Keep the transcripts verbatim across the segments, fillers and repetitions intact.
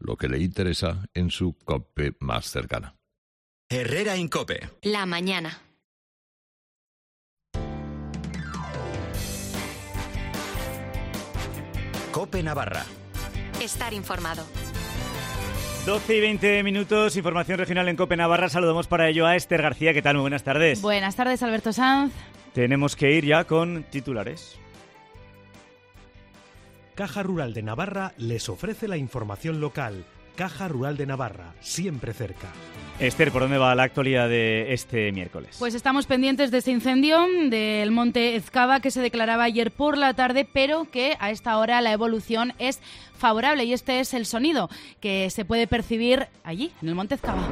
lo que le interesa en su COPE más cercana. Herrera en COPE. La mañana. COPE Navarra. Estar informado. doce y veinte minutos, información regional en COPE Navarra. Saludamos para ello a Esther García. ¿Qué tal? Muy buenas tardes. Buenas tardes, Alberto Sanz. Tenemos que ir ya con titulares. Caja Rural de Navarra les ofrece la información local. Caja Rural de Navarra, siempre cerca. Esther, ¿por dónde va la actualidad de este miércoles? Pues estamos pendientes de este incendio del monte Ezcaba que se declaraba ayer por la tarde, pero que a esta hora la evolución es favorable y este es el sonido que se puede percibir allí, en el monte Ezcaba.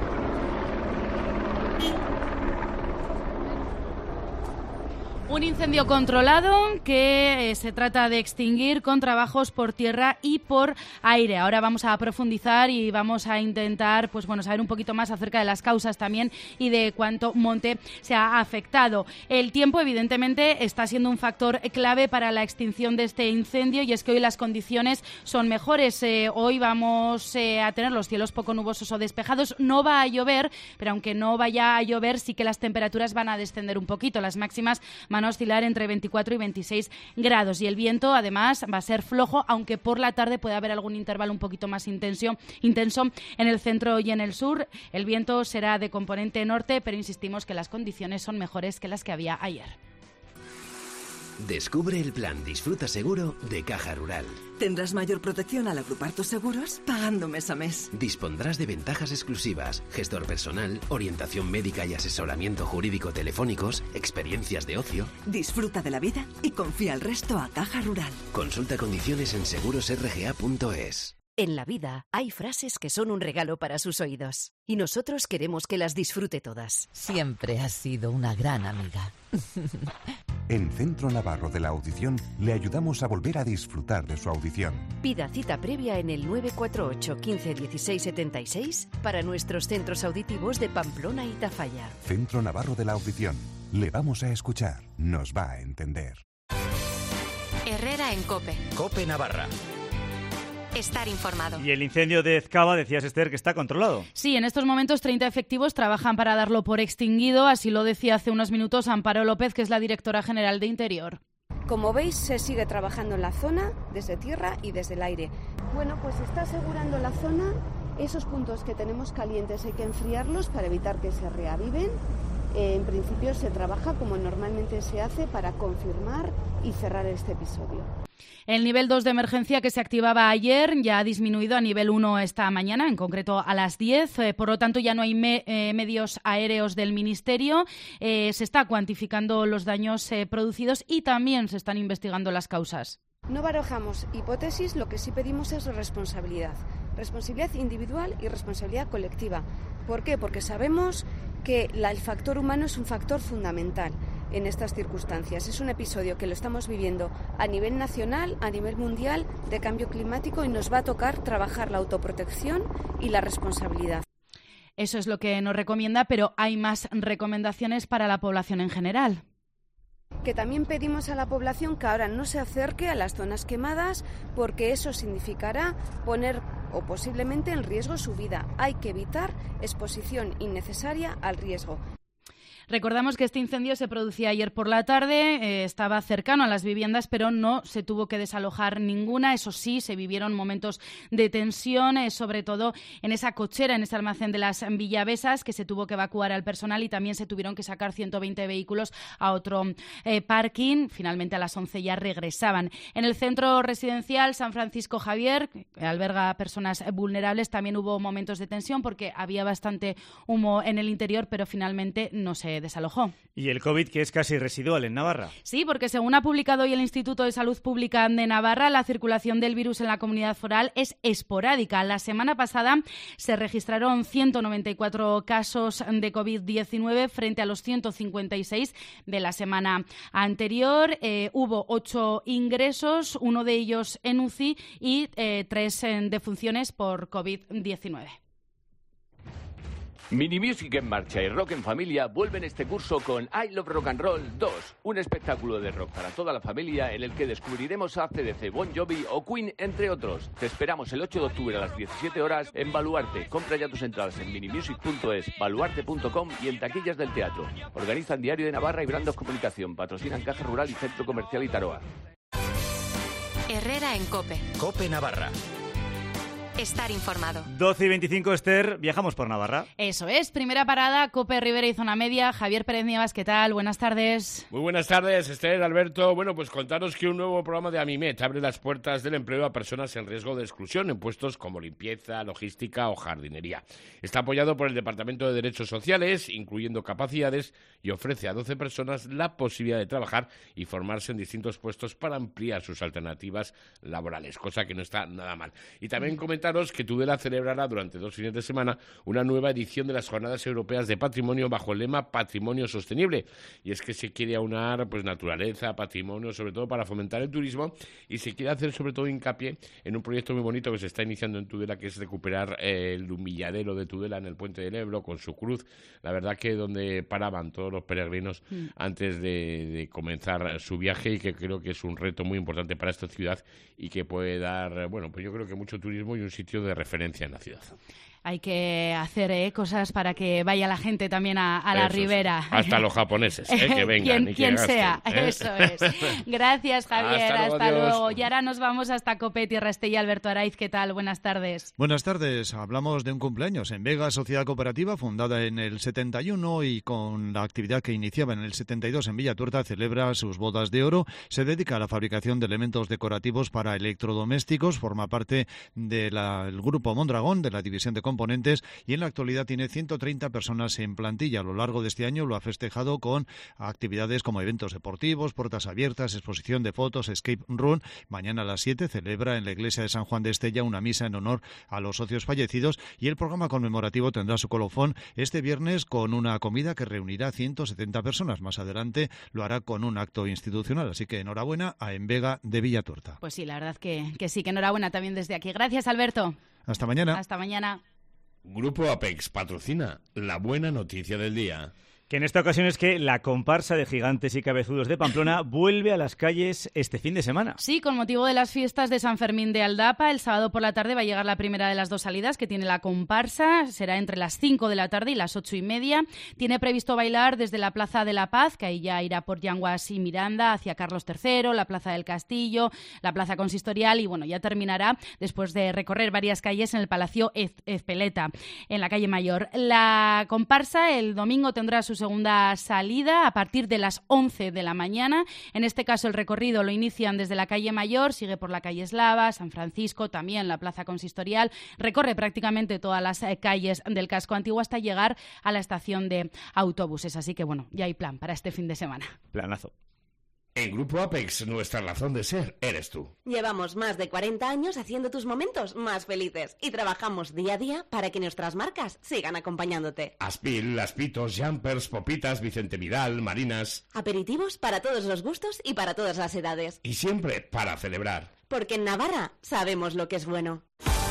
Un incendio controlado que eh, se trata de extinguir con trabajos por tierra y por aire. Ahora vamos a profundizar y vamos a intentar, pues bueno, saber un poquito más acerca de las causas también y de cuánto monte se ha afectado. El tiempo, evidentemente, está siendo un factor clave para la extinción de este incendio y es que hoy las condiciones son mejores. Eh, hoy vamos eh, a tener los cielos poco nubosos o despejados. No va a llover, pero aunque no vaya a llover, sí que las temperaturas van a descender un poquito. Las máximas van a oscilar entre veinticuatro y veintiséis grados y el viento además va a ser flojo, aunque por la tarde puede haber algún intervalo un poquito más intenso, intenso en el centro y en el sur. El viento será de componente norte, pero insistimos que las condiciones son mejores que las que había ayer. Descubre el plan Disfruta Seguro de Caja Rural. Tendrás mayor protección al agrupar tus seguros pagando mes a mes. Dispondrás de ventajas exclusivas, gestor personal, orientación médica y asesoramiento jurídico telefónicos, experiencias de ocio. Disfruta de la vida y confía el resto a Caja Rural. Consulta condiciones en seguros r g a punto es. En la vida hay frases que son un regalo para sus oídos y nosotros queremos que las disfrute todas. Siempre has sido una gran amiga. En Centro Navarro de la Audición le ayudamos a volver a disfrutar de su audición. Pida cita previa en el nueve cuatro ocho, quince, dieciséis, setenta y seis para nuestros centros auditivos de Pamplona y Tafalla. Centro Navarro de la Audición. Le vamos a escuchar. Nos va a entender. Herrera en COPE. COPE Navarra. Estar informado. Y el incendio de Ezcaba, decías, Esther, que está controlado. Sí, en estos momentos treinta efectivos trabajan para darlo por extinguido, así lo decía hace unos minutos Amparo López, que es la directora general de Interior. Como veis, se sigue trabajando en la zona, desde tierra y desde el aire. Bueno, pues se está asegurando la zona, esos puntos que tenemos calientes hay que enfriarlos para evitar que se reaviven. Eh, en principio se trabaja como normalmente se hace para confirmar y cerrar este episodio. El nivel dos de emergencia que se activaba ayer ya ha disminuido a nivel uno esta mañana, en concreto a las diez. Eh, por lo tanto, ya no hay me, eh, medios aéreos del Ministerio. Eh, se está cuantificando los daños eh, producidos y también se están investigando las causas. No barajamos hipótesis, lo que sí pedimos es responsabilidad. Responsabilidad individual y responsabilidad colectiva. ¿Por qué? Porque sabemos que la, el factor humano es un factor fundamental en estas circunstancias. Es un episodio que lo estamos viviendo a nivel nacional, a nivel mundial, de cambio climático y nos va a tocar trabajar la autoprotección y la responsabilidad. Eso es lo que nos recomienda, pero hay más recomendaciones para la población en general. Que también pedimos a la población que ahora no se acerque a las zonas quemadas porque eso significará poner o posiblemente en riesgo su vida. Hay que evitar exposición innecesaria al riesgo. Recordamos que este incendio se producía ayer por la tarde, eh, estaba cercano a las viviendas, pero no se tuvo que desalojar ninguna. Eso sí, se vivieron momentos de tensión, eh, sobre todo en esa cochera, en ese almacén de las Villavesas, que se tuvo que evacuar al personal y también se tuvieron que sacar ciento veinte vehículos a otro eh, parking. Finalmente a las once ya regresaban. En el centro residencial San Francisco Javier, que alberga a personas vulnerables, también hubo momentos de tensión porque había bastante humo en el interior, pero finalmente no se desalojó. Y el COVID, que es casi residual en Navarra. Sí, porque según ha publicado hoy el Instituto de Salud Pública de Navarra, la circulación del virus en la comunidad foral es esporádica. La semana pasada se registraron ciento noventa y cuatro casos de COVID diecinueve frente a los ciento cincuenta y seis de la semana anterior. Eh, hubo ocho ingresos, uno de ellos en U C I y eh, tres en defunciones por COVID diecinueve. Mini Music en Marcha y Rock en Familia vuelven este curso con I Love Rock and Roll dos, un espectáculo de rock para toda la familia en el que descubriremos a C D C, Bon Jovi o Queen, entre otros. Te esperamos el ocho de octubre a las diecisiete horas en Baluarte. Compra ya tus entradas en minimusic punto es, baluarte punto com y en taquillas del teatro. Organizan Diario de Navarra y Brandos Comunicación. Patrocinan Caja Rural y Centro Comercial Itaroa. Herrera en COPE. COPE Navarra. Estar informado. doce y veinticinco, Esther, viajamos por Navarra. Eso es, primera parada, COPE Ribera y Zona Media. Javier Pérez Nievas, ¿qué tal? Buenas tardes. Muy buenas tardes, Esther, Alberto. Bueno, pues contaros que un nuevo programa de Amimet abre las puertas del empleo a personas en riesgo de exclusión en puestos como limpieza, logística o jardinería. Está apoyado por el Departamento de Derechos Sociales, incluyendo capacidades, y ofrece a doce personas la posibilidad de trabajar y formarse en distintos puestos para ampliar sus alternativas laborales, cosa que no está nada mal. Y también comentaros que Tudela celebrará durante dos fines de semana una nueva edición de las Jornadas Europeas de Patrimonio bajo el lema Patrimonio Sostenible. Y es que se quiere aunar pues naturaleza, patrimonio, sobre todo para fomentar el turismo, y se quiere hacer sobre todo hincapié en un proyecto muy bonito que se está iniciando en Tudela, que es recuperar eh, el humilladero de Tudela en el Puente del Ebro con su cruz. La verdad que donde paraban todos los peregrinos mm. antes de, de comenzar su viaje, y que creo que es un reto muy importante para esta ciudad y que puede dar, bueno, pues yo creo que mucho turismo y un sitio de referencia en la ciudad. Hay que hacer ¿eh? cosas para que vaya la gente también a, a la eso ribera. Es. Hasta los japoneses, ¿eh? que vengan quien, y que quien gasten, sea, ¿eh? eso es. Gracias, Javier, hasta luego. Hasta luego. Y ahora nos vamos hasta COPE Tierra Estella. Alberto Araiz, ¿qué tal? Buenas tardes. Buenas tardes. Hablamos de un cumpleaños. En Vega, sociedad cooperativa, fundada en el setenta y uno y con la actividad que iniciaba en el setenta y dos en Villatuerta, celebra sus bodas de oro. Se dedica a la fabricación de elementos decorativos para electrodomésticos. Forma parte del grupo Mondragón, de la división de componentes, y en la actualidad tiene ciento treinta personas en plantilla. A lo largo de este año lo ha festejado con actividades como eventos deportivos, puertas abiertas, exposición de fotos, escape room. Mañana a las siete celebra en la iglesia de San Juan de Estella una misa en honor a los socios fallecidos, y el programa conmemorativo tendrá su colofón este viernes con una comida que reunirá a ciento setenta personas. Más adelante lo hará con un acto institucional, así que enhorabuena a Envega de Villatuerta. Pues sí, la verdad que, que sí, que enhorabuena también desde aquí. Gracias, Alberto. Hasta mañana. Hasta mañana. Grupo Apex patrocina la buena noticia del día. Que en esta ocasión es que la comparsa de Gigantes y Cabezudos de Pamplona vuelve a las calles este fin de semana. Sí, con motivo de las fiestas de San Fermín de Aldapa, el sábado por la tarde va a llegar la primera de las dos salidas que tiene la comparsa. Será entre las cinco de la tarde y las ocho y media. Tiene previsto bailar desde la Plaza de la Paz, que ahí ya irá por Yanguas y Miranda, hacia Carlos tercero, la Plaza del Castillo, la Plaza Consistorial, y bueno, ya terminará después de recorrer varias calles en el Palacio Ezpeleta, en la calle Mayor. La comparsa el domingo tendrá su segunda salida a partir de las once de la mañana. En este caso el recorrido lo inician desde la calle Mayor, sigue por la calle Eslava, San Francisco, también la Plaza Consistorial, recorre prácticamente todas las eh, calles del casco antiguo hasta llegar a la estación de autobuses. Así que bueno, ya hay plan para este fin de semana. Planazo. En Grupo Apex, nuestra razón de ser eres tú. Llevamos más de cuarenta años haciendo tus momentos más felices y trabajamos día a día para que nuestras marcas sigan acompañándote. Aspil, Aspitos, Jumpers, Popitas, Vicente Vidal, Marinas. Aperitivos para todos los gustos y para todas las edades. Y siempre para celebrar. Porque en Navarra sabemos lo que es bueno.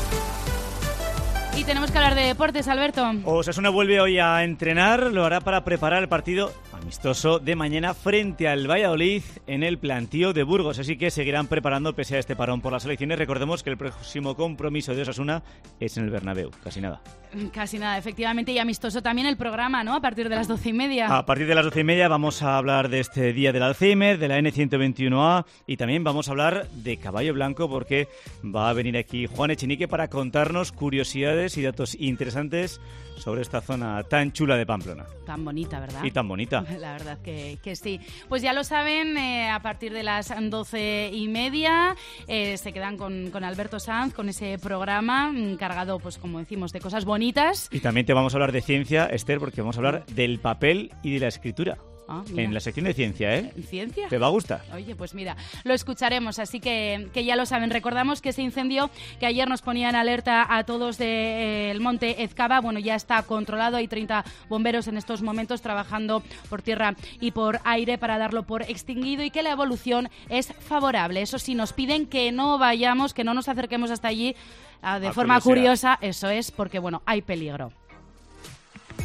Y tenemos que hablar de deportes, Alberto. Osasuna vuelve hoy a entrenar, lo hará para preparar el partido amistoso de mañana frente al Valladolid en el plantío de Burgos, así que seguirán preparando pese a este parón por las elecciones. Recordemos que el próximo compromiso de Osasuna es en el Bernabéu, casi nada. Casi nada, efectivamente, y amistoso también el programa, ¿no? A partir de las doce y media. A partir de las doce y media vamos a hablar de este día del Alzheimer, de la ene ciento veintiuno a, y también vamos a hablar de Caballo Blanco, porque va a venir aquí Juan Echenique para contarnos curiosidades y datos interesantes sobre esta zona tan chula de Pamplona. Tan bonita, ¿verdad? Y tan bonita. La verdad que, que sí. Pues ya lo saben, eh, a partir de las doce y media eh, se quedan con, con Alberto Sanz, con ese programa cargado, pues como decimos, de cosas bonitas. Y también te vamos a hablar de ciencia, Esther, porque vamos a hablar del papel y de la escritura. Ah, en la sección de ciencia, ¿eh? ¿Ciencia? ¿Te va a gustar? Oye, pues mira, lo escucharemos, así que, que ya lo saben. Recordamos que ese incendio que ayer nos ponía en alerta a todos del de, eh, monte Ezcaba, bueno, ya está controlado. Hay treinta bomberos en estos momentos trabajando por tierra y por aire para darlo por extinguido, y que la evolución es favorable. Eso sí, nos piden que no vayamos, que no nos acerquemos hasta allí uh, de a forma curiosidad. curiosa. Eso es, porque, bueno, hay peligro.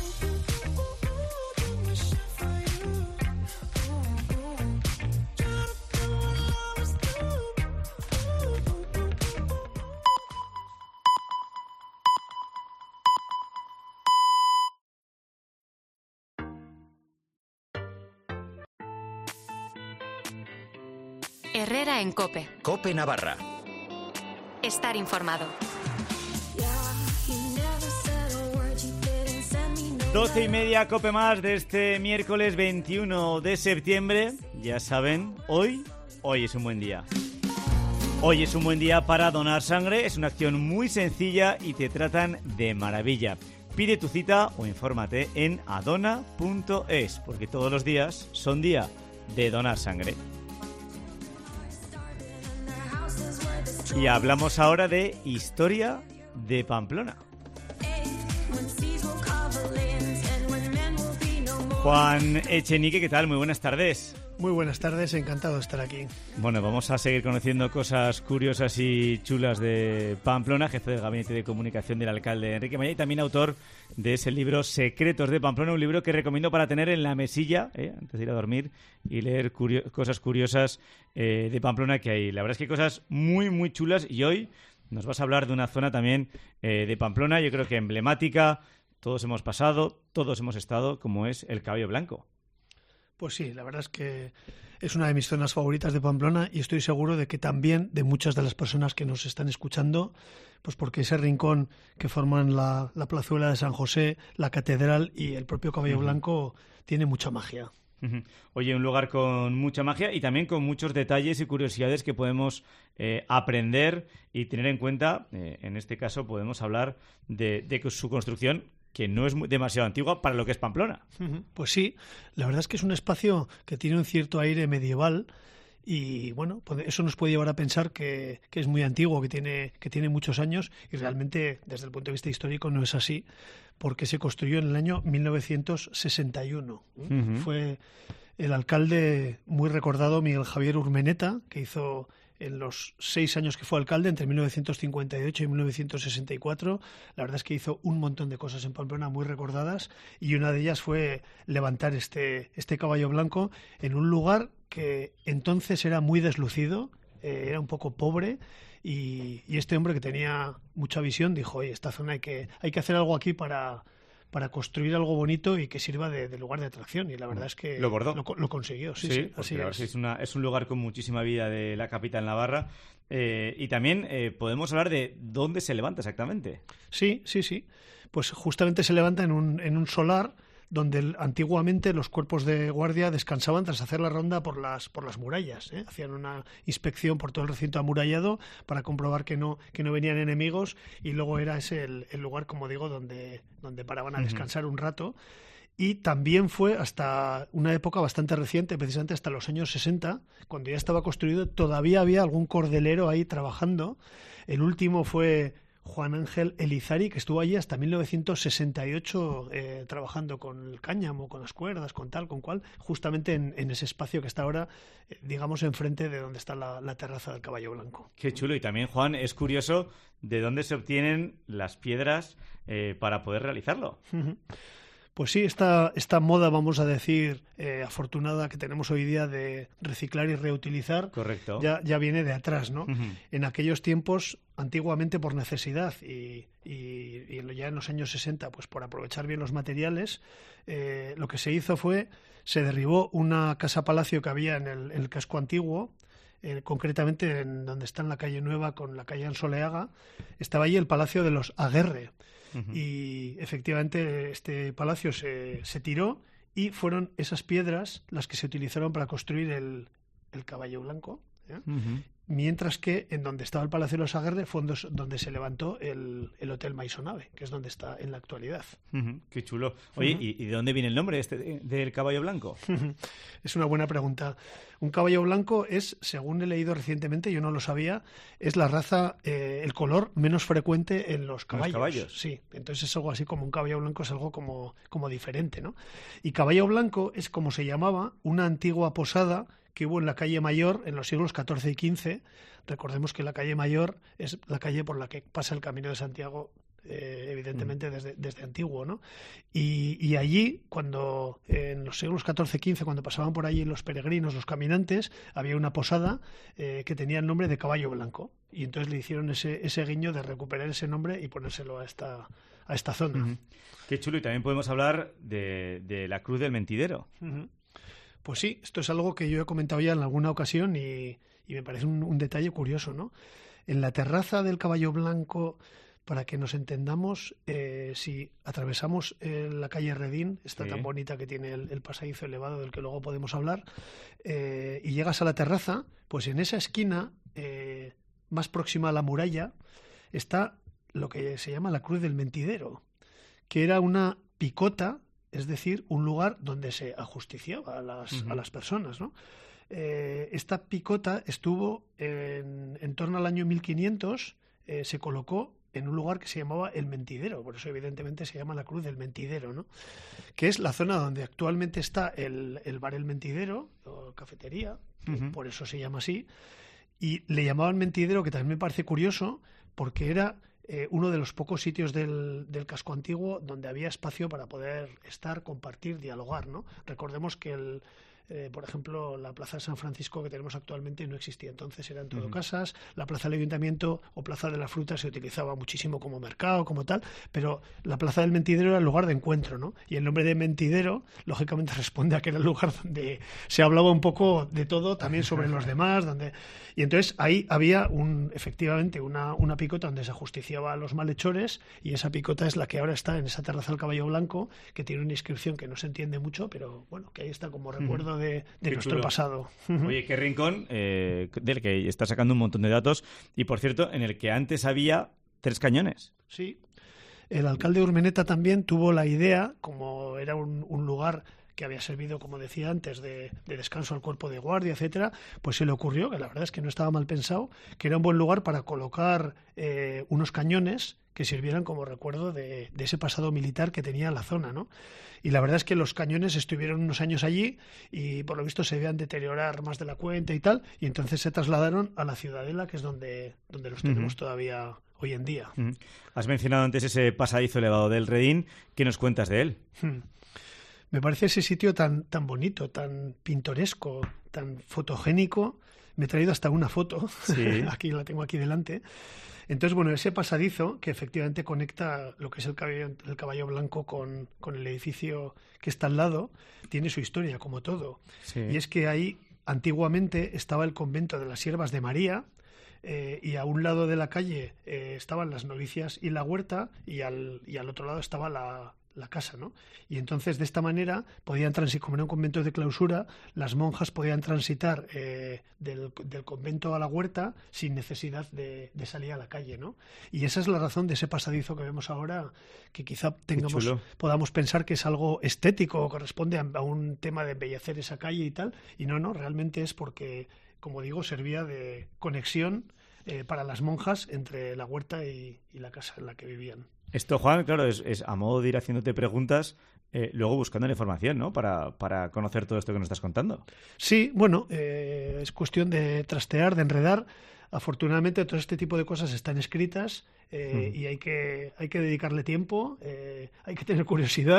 Herrera en COPE. COPE Navarra. Estar informado. Doce y media, COPE más de este miércoles veintiuno de septiembre. Ya saben, hoy, hoy es un buen día. Hoy es un buen día para donar sangre. Es una acción muy sencilla y te tratan de maravilla. Pide tu cita o infórmate en adona punto es, porque todos los días son día de donar sangre. Y hablamos ahora de historia de Pamplona. Juan Echenique, ¿qué tal? Muy buenas tardes. Muy buenas tardes, encantado de estar aquí. Bueno, vamos a seguir conociendo cosas curiosas y chulas de Pamplona, jefe del Gabinete de Comunicación del alcalde Enrique Maya y también autor de ese libro Secretos de Pamplona, un libro que recomiendo para tener en la mesilla, eh, antes de ir a dormir y leer curio- cosas curiosas eh, de Pamplona que hay. La verdad es que hay cosas muy, muy chulas y hoy nos vas a hablar de una zona también eh, de Pamplona, yo creo que emblemática. Todos hemos pasado, todos hemos estado, como es el Caballo Blanco. Pues sí, la verdad es que es una de mis zonas favoritas de Pamplona y estoy seguro de que también de muchas de las personas que nos están escuchando, pues porque ese rincón que forman la, la plazuela de San José, la catedral y el propio Caballo uh-huh. Blanco tiene mucha magia. Uh-huh. Oye, un lugar con mucha magia y también con muchos detalles y curiosidades que podemos eh, aprender y tener en cuenta. Eh, en este caso podemos hablar de, de su construcción, que no es muy, demasiado antigua para lo que es Pamplona. Uh-huh. Pues sí, la verdad es que es un espacio que tiene un cierto aire medieval y bueno, eso nos puede llevar a pensar que, que es muy antiguo, que tiene, que tiene muchos años y realmente desde el punto de vista histórico no es así, porque se construyó en el año mil novecientos sesenta y uno. Uh-huh. Fue el alcalde muy recordado Miguel Javier Urmeneta, que hizo en los seis años que fue alcalde, entre mil novecientos cincuenta y ocho y mil novecientos sesenta y cuatro, la verdad es que hizo un montón de cosas en Pamplona muy recordadas y una de ellas fue levantar este, este Caballo Blanco en un lugar que entonces era muy deslucido, eh, era un poco pobre y, y este hombre que tenía mucha visión dijo, oye, esta zona hay que, hay que hacer algo aquí para... para construir algo bonito y que sirva de, de lugar de atracción. Y la verdad es que lo, bordó. lo, lo consiguió. Sí, sí, sí así es. Es, una, es un lugar con muchísima vida de la capital navarra. Eh, y también eh, podemos hablar de dónde se levanta exactamente. Sí, sí, sí. Pues justamente se levanta en un, en un solar donde el, antiguamente los cuerpos de guardia descansaban tras hacer la ronda por las por las murallas, ¿eh? Hacían una inspección por todo el recinto amurallado para comprobar que no que no venían enemigos y luego era ese el, el lugar, como digo, donde donde paraban a descansar uh-huh. un rato. Y también fue hasta una época bastante reciente, precisamente hasta los años sesenta, cuando ya estaba construido, todavía había algún cordelero ahí trabajando. El último fue Juan Ángel Elizari, que estuvo allí hasta mil novecientos sesenta y ocho eh, trabajando con el cáñamo, con las cuerdas, con tal, con cual, justamente en, en ese espacio que está ahora, eh, digamos, enfrente de donde está la, la terraza del Caballo Blanco. Qué chulo. Y también, Juan, es curioso de dónde se obtienen las piedras eh, para poder realizarlo. Uh-huh. Pues sí, esta, esta moda, vamos a decir, eh, afortunada que tenemos hoy día de reciclar y reutilizar, correcto, ya, ya viene de atrás, ¿no? Uh-huh. En aquellos tiempos, antiguamente por necesidad y, y, y ya en los años sesenta, pues por aprovechar bien los materiales, eh, lo que se hizo fue, se derribó una casa-palacio que había en el, en el casco antiguo, eh, concretamente en donde está en la calle Nueva con la calle Ansoleaga, estaba allí el Palacio de los Aguerre. Uh-huh. Y efectivamente este palacio se, se tiró y fueron esas piedras las que se utilizaron para construir el, el Caballo Blanco, ¿eh? Uh-huh. Mientras que en donde estaba el Palacio de los Aguerre fue donde se levantó el, el Hotel Maisonave, que es donde está en la actualidad. Uh-huh. Qué chulo. Oye, uh-huh. ¿y, ¿y de dónde viene el nombre este de, del Caballo Blanco? Es una buena pregunta. Un caballo blanco es, según he leído recientemente, yo no lo sabía, es la raza, eh, el color menos frecuente en los caballos. ¿Los caballos? Sí, entonces es algo así como un caballo blanco, es algo como, como diferente, ¿no? Y Caballo Blanco es como se llamaba una antigua posada que hubo en la calle Mayor en los siglos catorce y quince. Recordemos que la calle Mayor es la calle por la que pasa el Camino de Santiago, eh, evidentemente mm. desde, desde antiguo, ¿no? Y, y allí, cuando en los siglos catorce y quince, cuando pasaban por allí los peregrinos, los caminantes, había una posada eh, que tenía el nombre de Caballo Blanco. Y entonces le hicieron ese, ese guiño de recuperar ese nombre y ponérselo a esta, a esta zona. Uh-huh. Qué chulo. Y también podemos hablar de, de la Cruz del Mentidero. Uh-huh. Pues sí, esto es algo que yo he comentado ya en alguna ocasión y, y me parece un, un detalle curioso, ¿no? En la terraza del Caballo Blanco, para que nos entendamos, eh, si atravesamos eh, la calle Redín, esta sí. tan bonita que tiene el, el pasadizo elevado del que luego podemos hablar, eh, y llegas a la terraza, pues en esa esquina, eh, más próxima a la muralla, está lo que se llama la Cruz del Mentidero, que era una picota, es decir, un lugar donde se ajusticiaba a las, uh-huh. a las personas, ¿no? Eh, esta picota estuvo en, en torno al año mil quinientos, eh, se colocó en un lugar que se llamaba El Mentidero, por eso evidentemente se llama la Cruz del Mentidero, ¿no? Que es la zona donde actualmente está el, el bar El Mentidero, o cafetería, uh-huh. por eso se llama así, y le llamaban Mentidero, que también me parece curioso, porque era eh, uno de los pocos sitios del, del casco antiguo donde había espacio para poder estar, compartir, dialogar, ¿no? Recordemos que el Eh, por ejemplo, la Plaza de San Francisco que tenemos actualmente no existía entonces, eran todo uh-huh. casas. La Plaza del Ayuntamiento o Plaza de la Fruta se utilizaba muchísimo como mercado, como tal, pero la Plaza del Mentidero era el lugar de encuentro, ¿no? Y el nombre de Mentidero, lógicamente, responde a que era el lugar donde se hablaba un poco de todo, también sobre los demás, donde y entonces ahí había un efectivamente una, una picota donde se ajusticiaba a los malhechores, y esa picota es la que ahora está en esa terraza del Caballo Blanco, que tiene una inscripción que no se entiende mucho, pero bueno, que ahí está como recuerdo uh-huh. de, de nuestro chulo. pasado. Oye, qué rincón, eh, del que está sacando un montón de datos, y por cierto, en el que antes había tres cañones. Sí, el alcalde de Urmeneta también tuvo la idea, como era un, un lugar que había servido, como decía antes, de, de descanso al cuerpo de guardia, etcétera, pues se le ocurrió, que la verdad es que no estaba mal pensado, que era un buen lugar para colocar eh, unos cañones que sirvieran como recuerdo de, de ese pasado militar que tenía la zona, ¿no? Y la verdad es que los cañones estuvieron unos años allí y por lo visto se veían deteriorar más de la cuenta y tal, y entonces se trasladaron a la Ciudadela, que es donde, donde los tenemos uh-huh. todavía hoy en día. Uh-huh. Has mencionado antes ese pasadizo elevado del Redín. ¿Qué nos cuentas de él? Uh-huh. Me parece ese sitio tan, tan bonito, tan pintoresco, tan fotogénico. Me he traído hasta una foto, sí. aquí la tengo aquí delante. Entonces, bueno, ese pasadizo que efectivamente conecta lo que es el caballo, el caballo blanco con, con el edificio que está al lado, tiene su historia, como todo. Sí. Y es que ahí antiguamente estaba el convento de las Siervas de María, eh, y a un lado de la calle eh, estaban las novicias y la huerta, y al, y al otro lado estaba la... la casa, ¿no? Y entonces de esta manera podían transitar, como era un convento de clausura, las monjas podían transitar eh, del, del convento a la huerta sin necesidad de, de salir a la calle, ¿no? Y esa es la razón de ese pasadizo que vemos ahora, que quizá tengamos, podamos pensar que es algo estético o corresponde a, a un tema de embellecer esa calle y tal, y no, no, realmente es porque, como digo, servía de conexión eh, para las monjas entre la huerta y, y la casa en la que vivían. Esto, Juan, claro, es, es a modo de ir haciéndote preguntas, eh, luego buscando la información, ¿no? Para, para conocer todo esto que nos estás contando. Sí, bueno, eh, es cuestión de trastear, de enredar. Afortunadamente todo este tipo de cosas están escritas eh, mm. y hay que hay que dedicarle tiempo, eh, hay que tener curiosidad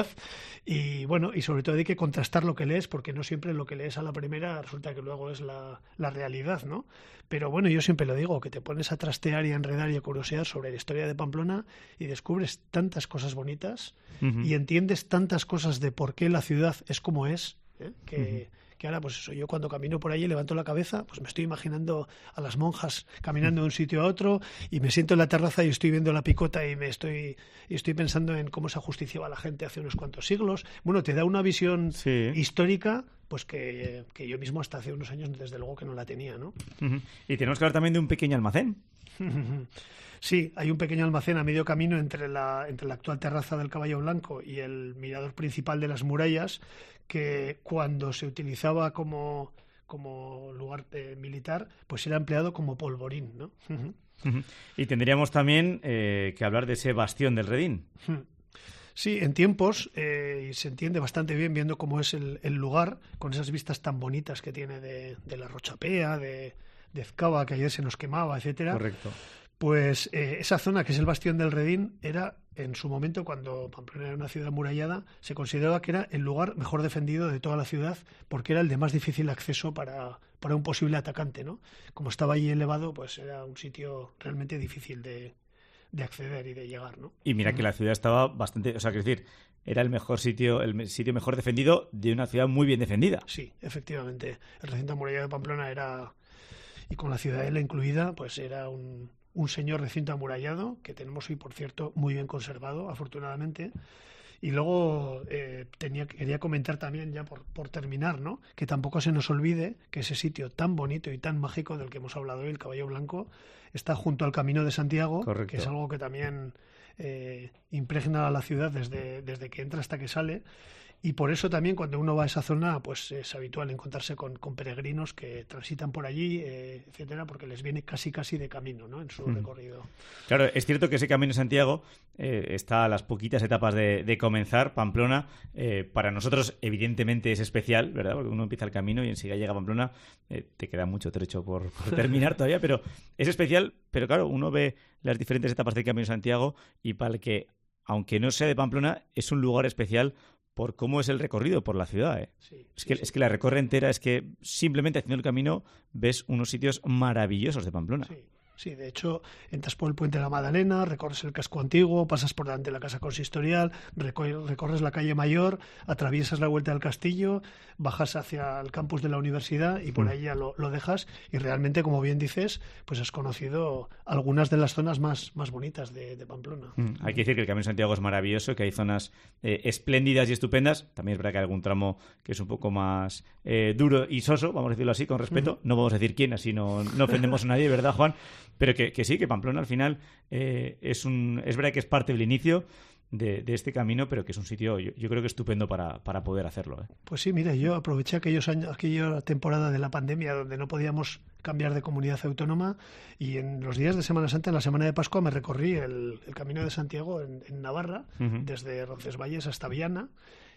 y bueno, y sobre todo hay que contrastar lo que lees, porque no siempre lo que lees a la primera resulta que luego es la, la realidad, ¿no? Pero bueno, yo siempre lo digo, que te pones a trastear y a enredar y a curiosear sobre la historia de Pamplona y descubres tantas cosas bonitas uh-huh. y entiendes tantas cosas de por qué la ciudad es como es, ¿eh? que... Uh-huh. que ahora, pues eso, yo cuando camino por ahí y levanto la cabeza, pues me estoy imaginando a las monjas caminando de un sitio a otro y me siento en la terraza y estoy viendo la picota y me estoy y estoy pensando en cómo se ajusticiaba la gente hace unos cuantos siglos. Bueno, te da una visión sí. histórica, pues que, que yo mismo hasta hace unos años, desde luego, que no la tenía, ¿no? Uh-huh. Y tenemos que hablar también de un pequeño almacén. Sí, hay un pequeño almacén a medio camino entre la, entre la actual terraza del Caballo Blanco y el mirador principal de las murallas, que cuando se utilizaba como, como lugar de militar, pues era empleado como polvorín, ¿no? Uh-huh. Uh-huh. Y tendríamos también eh, que hablar de ese bastión del Redín. Uh-huh. Sí, en tiempos, eh, y se entiende bastante bien viendo cómo es el, el lugar, con esas vistas tan bonitas que tiene de, de la Rochapea, de, de Ezcaba, que ayer se nos quemaba, etcétera. Correcto. Pues eh, esa zona, que es el bastión del Redín, era, en su momento, cuando Pamplona era una ciudad amurallada, se consideraba que era el lugar mejor defendido de toda la ciudad, porque era el de más difícil acceso para, para un posible atacante, ¿no? Como estaba allí elevado, pues era un sitio realmente difícil de, de acceder y de llegar, ¿no? Y mira que la ciudad estaba bastante, o sea, quiero decir, era el mejor sitio, el sitio mejor defendido de una ciudad muy bien defendida. Sí, efectivamente. El recinto amurallado de Pamplona era, y con la ciudadela incluida, pues era un, un señor recinto amurallado que tenemos hoy, por cierto, muy bien conservado, afortunadamente. Y luego eh, tenía, quería comentar también, ya por, por terminar, ¿no?, que tampoco se nos olvide que ese sitio tan bonito y tan mágico del que hemos hablado hoy, el Caballo Blanco, está junto al Camino de Santiago. Correcto. Que es algo que también eh, impregna a la ciudad desde, desde que entra hasta que sale. Y por eso también cuando uno va a esa zona, pues es habitual encontrarse con, con peregrinos que transitan por allí, eh, etcétera, porque les viene casi casi de camino, ¿no?, en su mm. recorrido. Claro, es cierto que ese Camino de Santiago eh, está a las poquitas etapas de, de comenzar. Pamplona, eh, para nosotros evidentemente es especial, ¿verdad? Porque uno empieza el camino y enseguida llega a Pamplona, eh, te queda mucho trecho por, por terminar todavía, pero es especial. Pero claro, uno ve las diferentes etapas del Camino de Santiago y para el que, aunque no sea de Pamplona, es un lugar especial por cómo es el recorrido por la ciudad, ¿eh? Sí, es, que, sí, sí. es que la recorre entera, es que simplemente haciendo el camino ves unos sitios maravillosos de Pamplona. Sí. Sí, de hecho, entras por el Puente de la Magdalena, recorres el casco antiguo, pasas por delante de la Casa Consistorial, recorres la calle Mayor, atraviesas la Vuelta del Castillo, bajas hacia el campus de la universidad y por mm. ahí ya lo, lo dejas. Y realmente, como bien dices, pues has conocido algunas de las zonas más, más bonitas de, de Pamplona. Mm. Hay que decir que el Camino de Santiago es maravilloso, que hay zonas eh, espléndidas y estupendas. También es verdad que hay algún tramo que es un poco más eh, duro y soso, vamos a decirlo así, con respeto. Mm. No vamos a decir quién, así no, no ofendemos a nadie, ¿verdad, Juan? Pero que, que sí, que Pamplona al final eh, es un es verdad que es parte del inicio de, de este camino, pero que es un sitio, yo, yo creo que estupendo para, para poder hacerlo, ¿eh? Pues sí, mira, yo aproveché aquellos años, aquella temporada de la pandemia donde no podíamos cambiar de comunidad autónoma y en los días de Semana Santa, en la semana de Pascua, me recorrí el, el Camino de Santiago en, en Navarra, uh-huh. desde Roncesvalles hasta Viana,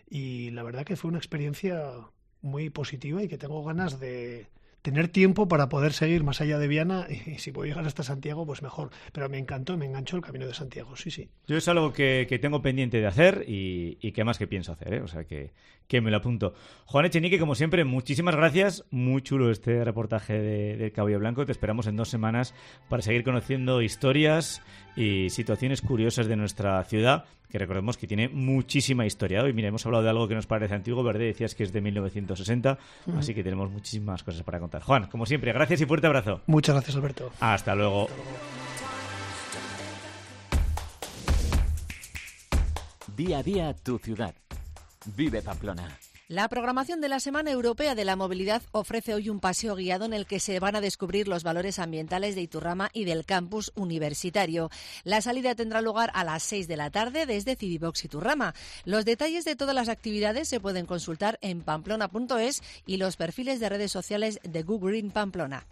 y la verdad que fue una experiencia muy positiva y que tengo ganas de tener tiempo para poder seguir más allá de Viana y, y si puedo llegar hasta Santiago, pues mejor. Pero me encantó, me enganchó el Camino de Santiago, sí, sí. Yo es algo que, que tengo pendiente de hacer y, y que más que pienso hacer, ¿eh? O sea, que, que me lo apunto. Juan Echenique, como siempre, muchísimas gracias. Muy chulo este reportaje de, del Caballo Blanco. Te esperamos en dos semanas para seguir conociendo historias y situaciones curiosas de nuestra ciudad, que recordemos que tiene muchísima historia. Hoy, mira, hemos hablado de algo que nos parece antiguo, ¿verdad? Decías que es de mil novecientos sesenta, uh-huh. así que tenemos muchísimas cosas para contar. Juan, como siempre, gracias y fuerte abrazo. Muchas gracias, Alberto. Hasta luego. Hasta luego. Día a día, tu ciudad. Vive Pamplona. La programación de la Semana Europea de la Movilidad ofrece hoy un paseo guiado en el que se van a descubrir los valores ambientales de Iturrama y del campus universitario. La salida tendrá lugar a las seis de la tarde desde Civibox Iturrama. Los detalles de todas las actividades se pueden consultar en pamplona punto es y los perfiles de redes sociales de Go Green Pamplona.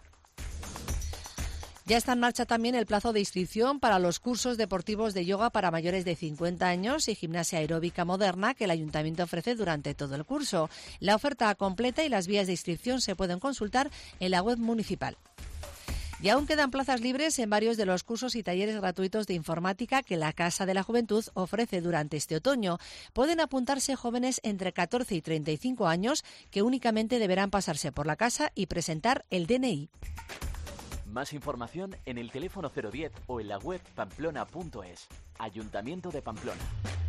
Ya está en marcha también el plazo de inscripción para los cursos deportivos de yoga para mayores de cincuenta años y gimnasia aeróbica moderna que el Ayuntamiento ofrece durante todo el curso. La oferta completa y las vías de inscripción se pueden consultar en la web municipal. Y aún quedan plazas libres en varios de los cursos y talleres gratuitos de informática que la Casa de la Juventud ofrece durante este otoño. Pueden apuntarse jóvenes entre catorce y treinta y cinco años que únicamente deberán pasarse por la casa y presentar el D N I. Más información en el teléfono cero diez o en la web pamplona punto es. Ayuntamiento de Pamplona.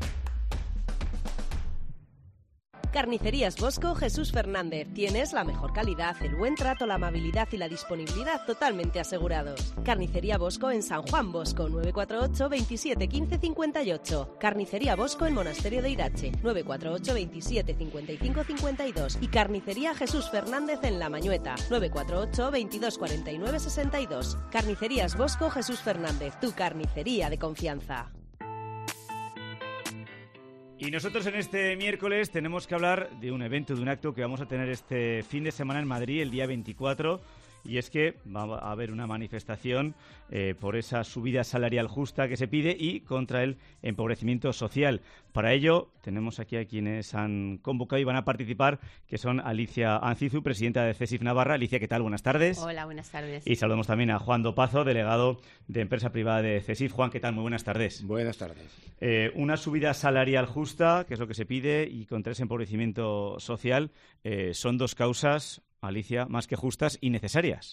Carnicerías Bosco Jesús Fernández. Tienes la mejor calidad, el buen trato, la amabilidad y la disponibilidad totalmente asegurados. Carnicería Bosco en San Juan Bosco, nueve cuatro ocho, veintisiete, quince, cincuenta y ocho. Carnicería Bosco en Monasterio de Irache, nueve cuatro ocho, veintisiete, cincuenta y cinco, cincuenta y dos. Y Carnicería Jesús Fernández en La Mañueta, nueve cuatro ocho, veintidós, cuarenta y nueve, sesenta y dos. Carnicerías Bosco Jesús Fernández, tu carnicería de confianza. Y nosotros en este miércoles tenemos que hablar de un evento, de un acto que vamos a tener este fin de semana en Madrid, el día veinticuatro, y es que va a haber una manifestación eh, por esa subida salarial justa que se pide y contra el empobrecimiento social. Para ello tenemos aquí a quienes han convocado y van a participar, que son Alicia Ancizu, presidenta de CESIF Navarra. Alicia, ¿qué tal? Buenas tardes. Hola, buenas tardes. Y saludamos también a Juan Dopazo, delegado de empresa privada de CESIF. Juan, ¿qué tal? Muy buenas tardes. Buenas tardes. Eh, una subida salarial justa, que es lo que se pide, y contra ese empobrecimiento social, eh, son dos causas, Alicia, más que justas y necesarias.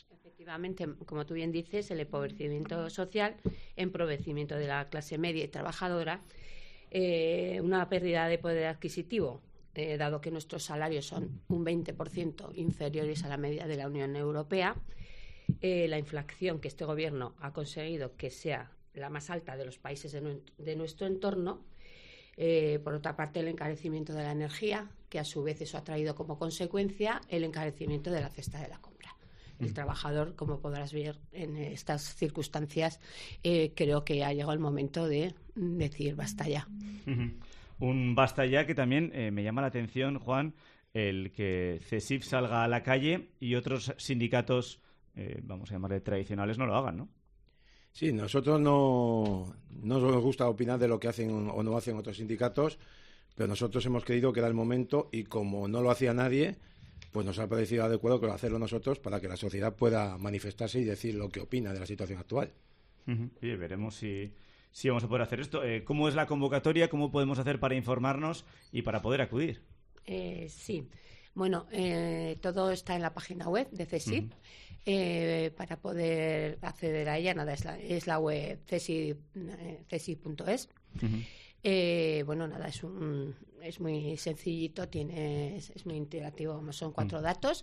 Efectivamente, como tú bien dices, el empobrecimiento social, empobrecimiento de la clase media y trabajadora, eh, una pérdida de poder adquisitivo, eh, dado que nuestros salarios son un veinte por ciento inferiores a la media de la Unión Europea, eh, la inflación que este gobierno ha conseguido que sea la más alta de los países de, nu- de nuestro entorno. Eh, por otra parte, el encarecimiento de la energía, que a su vez eso ha traído como consecuencia el encarecimiento de la cesta de la compra. El trabajador, como podrás ver en estas circunstancias, eh, creo que ha llegado el momento de decir basta ya. Uh-huh. Un basta ya que también eh, me llama la atención, Juan, el que CESIF salga a la calle y otros sindicatos, eh, vamos a llamarle tradicionales, no lo hagan, ¿no? Sí, nosotros no, no nos gusta opinar de lo que hacen o no hacen otros sindicatos, pero nosotros hemos creído que era el momento y como no lo hacía nadie, pues nos ha parecido adecuado que lo hacerlo nosotros para que la sociedad pueda manifestarse y decir lo que opina de la situación actual. Uh-huh. Sí, veremos si, si vamos a poder hacer esto. Eh, ¿Cómo es la convocatoria? ¿Cómo podemos hacer para informarnos y para poder acudir? Eh, sí, bueno, eh, todo está en la página web de CESIP. Uh-huh. Eh, para poder acceder a ella, nada, es la, es la web cesip punto es. Uh-huh. Eh, bueno, nada, es un, es muy sencillito, tiene, es, es muy interactivo, son cuatro uh-huh. datos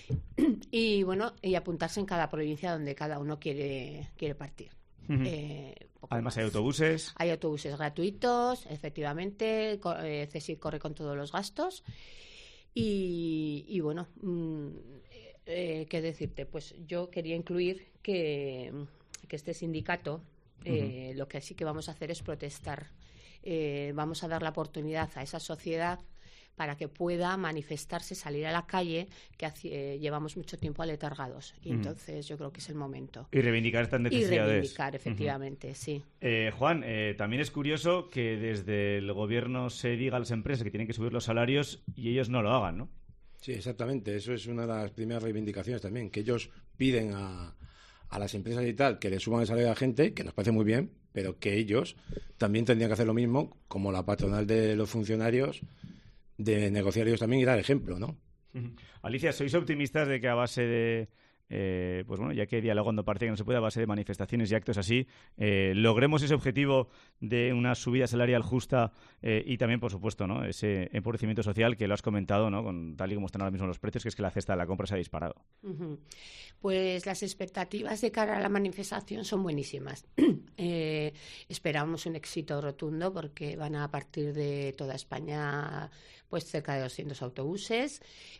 y bueno, y apuntarse en cada provincia donde cada uno quiere, quiere partir. Uh-huh. Eh, Además hay autobuses. Hay autobuses gratuitos, efectivamente, co- eh, CESIP corre con todos los gastos y, y bueno, mmm, Eh, ¿qué decirte? Pues yo quería incluir que, que este sindicato eh, uh-huh. lo que sí que vamos a hacer es protestar. Eh, vamos a dar la oportunidad a esa sociedad para que pueda manifestarse, salir a la calle, que hace, eh, llevamos mucho tiempo aletargados. Y uh-huh. entonces yo creo que es el momento. Y reivindicar estas necesidades. Y reivindicar, efectivamente, uh-huh. sí. Eh, Juan, eh, también es curioso que desde el gobierno se diga a las empresas que tienen que subir los salarios y ellos no lo hagan, ¿no? Sí, exactamente. Eso es una de las primeras reivindicaciones también, que ellos piden a, a las empresas y tal que le suban el salario a la gente, que nos parece muy bien, pero que ellos también tendrían que hacer lo mismo, como la patronal de los funcionarios, de negociar ellos también y dar ejemplo, ¿no? Uh-huh. Alicia, ¿sois optimistas de que a base de, eh, pues bueno, ya que dialogando parece que no se puede, a base de manifestaciones y actos así, eh, logremos ese objetivo de una subida salarial justa eh, y también, por supuesto, ¿no?, ese empobrecimiento social que lo has comentado, ¿no?, con tal y como están ahora mismo los precios, que es que la cesta de la compra se ha disparado? Uh-huh. Pues las expectativas de cara a la manifestación son buenísimas. eh, esperamos un éxito rotundo porque van a partir de toda España pues cerca de doscientos autobuses,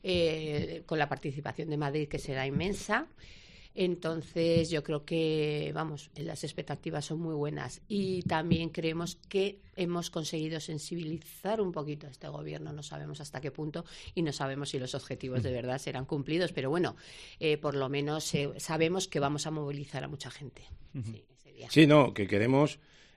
eh, con la participación de Madrid, que será inmensa. Entonces yo creo que, vamos, las expectativas son muy buenas y también creemos que hemos conseguido sensibilizar un poquito a este gobierno. No sabemos hasta qué punto y no sabemos si los objetivos de verdad serán cumplidos, pero bueno, eh, por lo menos eh, sabemos que vamos a movilizar a mucha gente. Uh-huh. Sí, ese día. Sí, no, que queremos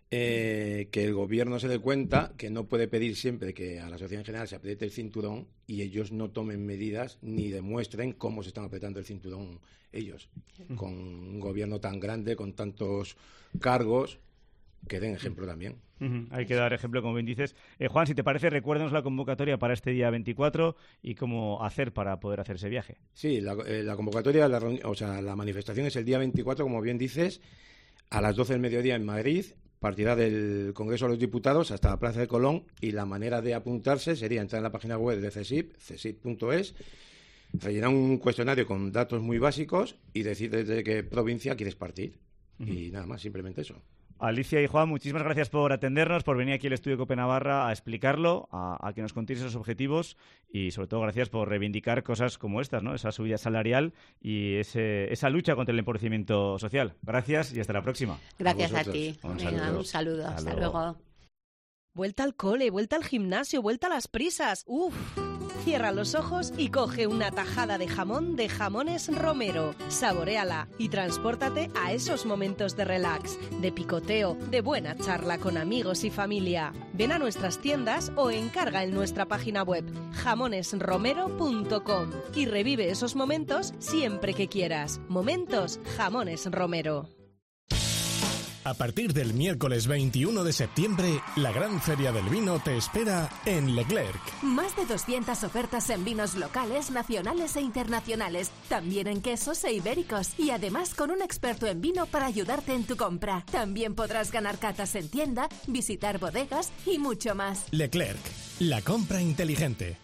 eh, que el gobierno se dé cuenta que no puede pedir siempre que a la sociedad en general se apriete el cinturón y ellos no tomen medidas ni demuestren cómo se están apretando el cinturón ellos, uh-huh. con un gobierno tan grande, con tantos cargos, que den ejemplo también. Uh-huh. Hay que dar ejemplo, como bien dices. Eh, Juan, si te parece, recuérdanos la convocatoria para este día veinticuatro y cómo hacer para poder hacer ese viaje. Sí, la, eh, la convocatoria, la, o sea, la manifestación es el día veinticuatro, como bien dices, a las doce del mediodía en Madrid. Partirá del Congreso de los Diputados hasta la Plaza de Colón y la manera de apuntarse sería entrar en la página web de CESIP, cesip punto es, rellenar un cuestionario con datos muy básicos y decir desde qué provincia quieres partir. Uh-huh. Y nada más, simplemente eso. Alicia y Juan, muchísimas gracias por atendernos, por venir aquí al estudio de Cope Navarra a explicarlo, a, a que nos contéis esos objetivos y sobre todo gracias por reivindicar cosas como estas, ¿no?, esa subida salarial y ese, esa lucha contra el empobrecimiento social. Gracias y hasta la próxima. Gracias a, a ti. Un Venga, saludo. Un saludo. Hasta, hasta luego. luego. Vuelta al cole, vuelta al gimnasio, vuelta a las prisas. ¡Uf! Cierra los ojos y coge una tajada de jamón de Jamones Romero. Saboréala y transpórtate a esos momentos de relax, de picoteo, de buena charla con amigos y familia. Ven a nuestras tiendas o encarga en nuestra página web jamones romero punto com y revive esos momentos siempre que quieras. Momentos Jamones Romero. A partir del miércoles veintiuno de septiembre, la gran feria del vino te espera en Leclerc. Más de doscientas ofertas en vinos locales, nacionales e internacionales. También en quesos e ibéricos. Y además con un experto en vino para ayudarte en tu compra. También podrás ganar catas en tienda, visitar bodegas y mucho más. Leclerc, la compra inteligente.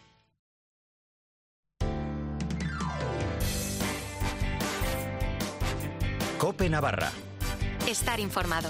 COPE Navarra. Estar informado.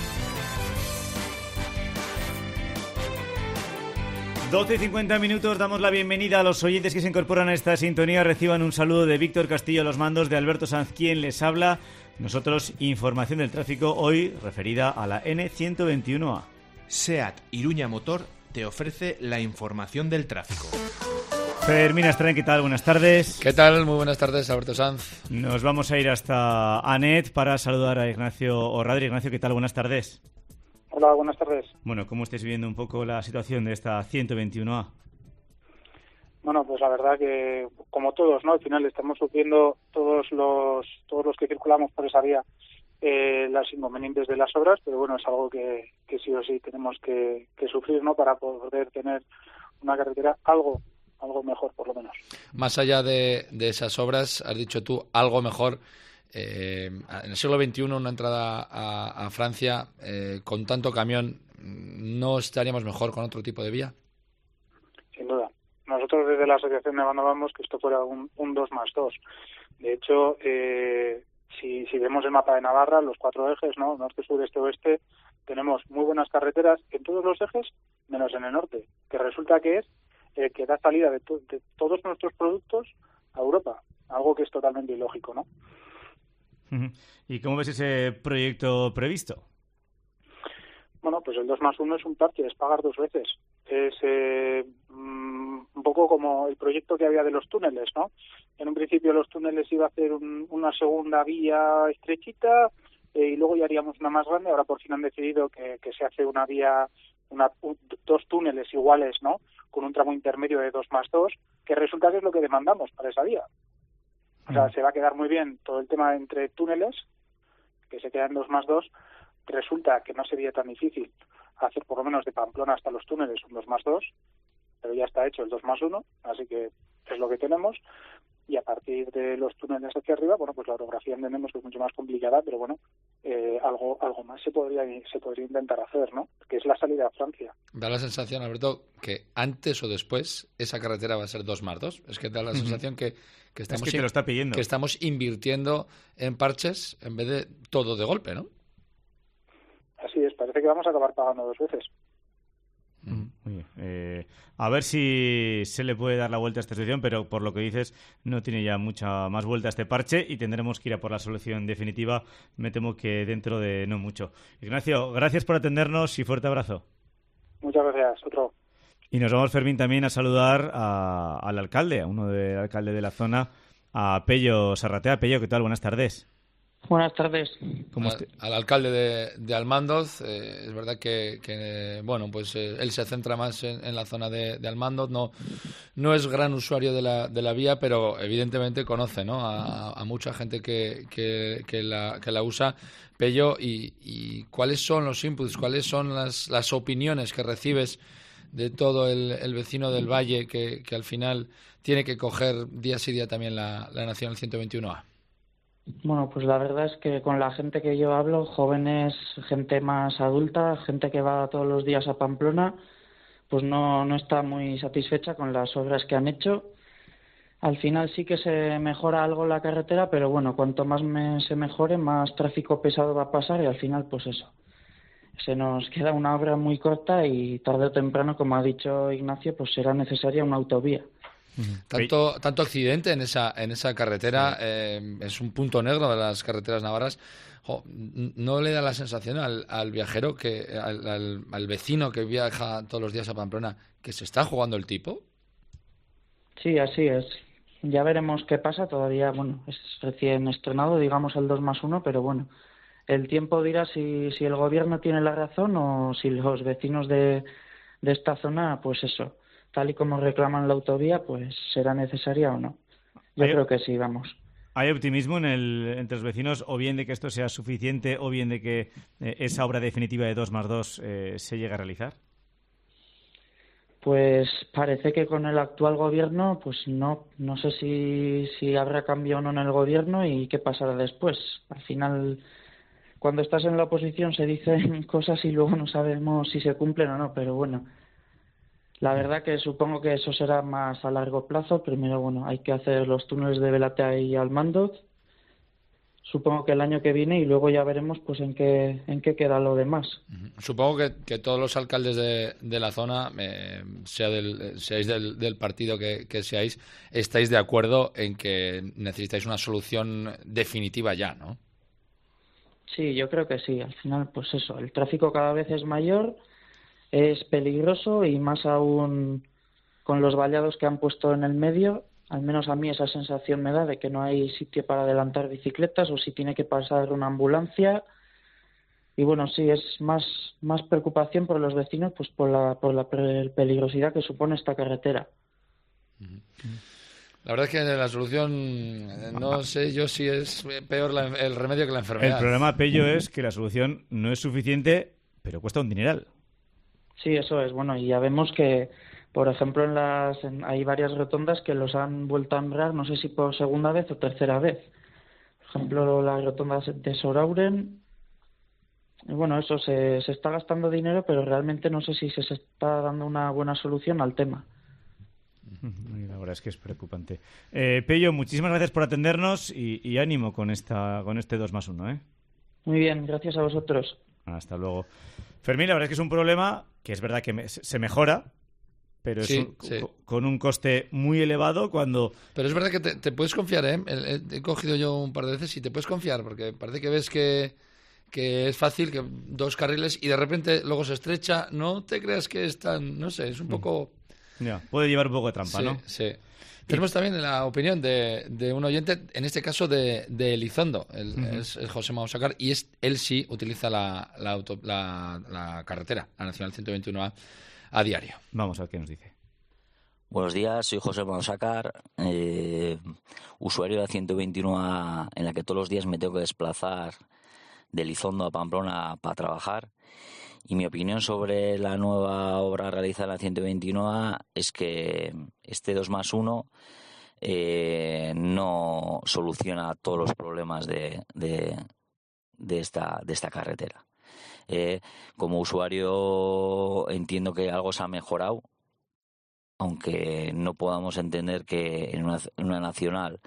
doce y cincuenta minutos, damos la bienvenida a los oyentes que se incorporan a esta sintonía. Reciban un saludo de Víctor Castillo a los mandos, de Alberto Sanz, quien les habla. Nosotros, información del tráfico, hoy referida a la ene ciento veintiuno a. SEAT Iruña Motor te ofrece la información del tráfico. Fermín Astrán, ¿qué tal? Buenas tardes. ¿Qué tal? Muy buenas tardes, Alberto Sanz. Nos vamos a ir hasta Anet para saludar a Ignacio Orradri. Ignacio, ¿qué tal? Buenas tardes. Hola, buenas tardes. Bueno, ¿cómo estáis viendo un poco la situación de esta ciento veintiuno a? Bueno, pues la verdad que, como todos, ¿no? Al final estamos sufriendo todos los todos los que circulamos por esa vía eh, las inconvenientes de las obras, pero bueno, es algo que, que sí o sí tenemos que, que sufrir, ¿no? Para poder tener una carretera algo algo mejor, por lo menos. Más allá de, de esas obras, has dicho tú, algo mejor. Eh, en el siglo veintiuno, una entrada a, a Francia eh, con tanto camión, ¿no estaríamos mejor con otro tipo de vía? Sin duda. Nosotros desde la asociación demandábamos que esto fuera un, un dos más dos. De hecho, eh, si, si vemos el mapa de Navarra, los cuatro ejes, ¿no? Norte, sur, este, oeste, tenemos muy buenas carreteras en todos los ejes, menos en el norte, que resulta que es eh, que da salida de, to- de todos nuestros productos a Europa, algo que es totalmente ilógico, ¿no? ¿Y cómo ves ese proyecto previsto? Bueno, pues el dos más uno es un parche, es pagar dos veces. Es eh, un poco como el proyecto que había de los túneles, ¿no? En un principio los túneles iba a hacer un, una segunda vía estrechita eh, y luego ya haríamos una más grande. Ahora por fin han decidido que, que se hace una vía, una, un, dos túneles iguales, ¿no? Con un tramo intermedio de dos más dos, que resulta que es lo que demandamos para esa vía. O sea, se va a quedar muy bien todo el tema entre túneles, que se quedan dos más dos. Resulta que no sería tan difícil hacer por lo menos de Pamplona hasta los túneles un dos más dos, pero ya está hecho el dos más uno, así que es lo que tenemos. Y a partir de los túneles hacia arriba, bueno, pues la orografía entendemos que es mucho más complicada, pero bueno, eh, algo algo más se podría se podría intentar hacer, ¿no? Que es la salida a Francia. Da la sensación, Alberto, que antes o después esa carretera va a ser dos más dos. Es que da la sensación que, que, estamos, es que, te lo está pidiendo. que estamos invirtiendo en parches en vez de todo de golpe, ¿no? Así es, parece que vamos a acabar pagando dos veces. Muy bien. Eh, a ver si se le puede dar la vuelta a esta situación, pero por lo que dices no tiene ya mucha más vuelta este parche y tendremos que ir a por la solución definitiva, me temo que dentro de no mucho. Ignacio, gracias por atendernos y fuerte abrazo. Muchas gracias, otro. Y nos vamos, Fermín, también a saludar a, al alcalde, a uno del alcalde de la zona, a Pello Sarratea. Pello, ¿qué tal? Buenas tardes. Buenas tardes. ¿Cómo al, al alcalde de, de Almandoz, eh, es verdad que, que bueno, pues eh, él se centra más en, en la zona de, de Almandoz, no, no es gran usuario de la, de la vía, pero evidentemente conoce, ¿no? a, a mucha gente que, que, que, la, que la usa. Pello, y, y ¿cuáles son los inputs, cuáles son las, las opiniones que recibes de todo el, el vecino del Valle que, que al final tiene que coger día sí día también la, la Nacional ciento veintiuno a? Bueno, pues la verdad es que con la gente que yo hablo, jóvenes, gente más adulta, gente que va todos los días a Pamplona, pues no, no está muy satisfecha con las obras que han hecho. Al final sí que se mejora algo la carretera, pero bueno, cuanto más me, se mejore, más tráfico pesado va a pasar y al final pues eso. Se nos queda una obra muy corta y tarde o temprano, como ha dicho Ignacio, pues será necesaria una autovía. Tanto, tanto accidente en esa en esa carretera, eh, es un punto negro de las carreteras navarras. Jo, ¿no le da la sensación al, al viajero, que al, al, al vecino que viaja todos los días a Pamplona, que se está jugando el tipo? Sí, así es. Ya veremos qué pasa. Todavía, bueno, es recién estrenado, digamos, el dos más uno, pero bueno, el tiempo dirá si, si el gobierno tiene la razón o si los vecinos de, de esta zona, pues eso, tal y como reclaman la autovía, pues será necesaria o no. Yo hay, creo que sí, vamos. ¿Hay optimismo en el, entre los vecinos, o bien de que esto sea suficiente, o bien de que eh, esa obra definitiva de dos más dos eh, se llegue a realizar? Pues parece que con el actual gobierno, pues no, no sé si, si habrá cambio o no en el gobierno y qué pasará después. Al final, cuando estás en la oposición se dicen cosas y luego no sabemos si se cumplen o no, pero bueno, la verdad que supongo que eso será más a largo plazo. Primero, bueno, hay que hacer los túneles de Belatea y Almandoz, supongo que el año que viene, y luego ya veremos pues en qué en qué queda lo demás. Supongo que, que todos los alcaldes de, de la zona, eh, sea del, seáis del, del partido que, que seáis, estáis de acuerdo en que necesitáis una solución definitiva ya, ¿no? Sí, yo creo que sí. Al final, pues eso, el tráfico cada vez es mayor, es peligroso y más aún con los vallados que han puesto en el medio. Al menos a mí esa sensación me da de que no hay sitio para adelantar bicicletas o si tiene que pasar una ambulancia. Y bueno, sí, es más más preocupación por los vecinos, pues por la por la peligrosidad que supone esta carretera. La verdad es que la solución, no sé yo si es peor la, el remedio que la enfermedad. El problema, Pello, es que la solución no es suficiente, pero cuesta un dineral. Sí, eso es. Bueno, y ya vemos que, por ejemplo, en las en, hay varias rotondas que los han vuelto a embrear, no sé si por segunda vez o tercera vez. Por ejemplo, la rotonda de Sorauren. Y bueno, eso, se, se está gastando dinero, pero realmente no sé si se está dando una buena solución al tema. La verdad es que es preocupante. Eh, Pello, muchísimas gracias por atendernos y, y ánimo con esta con este dos más uno, ¿eh? Muy bien, gracias a vosotros. Hasta luego. Fermín, la verdad es que es un problema que es verdad que me, se mejora, pero es sí, un, sí. con un coste muy elevado cuando... Pero es verdad que te, te puedes confiar, ¿eh? He, he cogido yo un par de veces y te puedes confiar, porque parece que ves que, que es fácil, que dos carriles y de repente luego se estrecha. No te creas que es tan... No sé, es un poco... Ya, puede llevar un poco de trampa, sí, ¿no? Sí. Tenemos también la opinión de, de un oyente, en este caso de, de Elizondo, el, uh-huh. es, es José Mausacar, y es, él sí utiliza la, la, auto, la, la carretera, la Nacional ciento veintiuno A, a diario. Vamos a ver qué nos dice. Buenos días, soy José Mausacar, eh, usuario de la ciento veintiuno A, en la que todos los días me tengo que desplazar de Elizondo a Pamplona para trabajar. Y mi opinión sobre la nueva obra realizada en la ciento veintiuno A es que este dos más uno eh, no soluciona todos los problemas de, de, de, esta, de esta carretera. Eh, como usuario entiendo que algo se ha mejorado, aunque no podamos entender que en una, en una nacional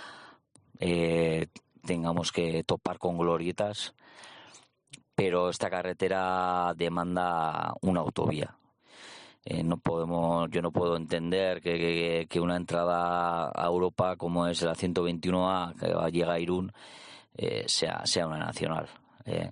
eh, tengamos que topar con glorietas. Pero esta carretera demanda una autovía. Eh, no podemos, yo no puedo entender que, que, que una entrada a Europa como es la ciento veintiuno A, que llega a Irún, eh, sea, sea una nacional. Eh,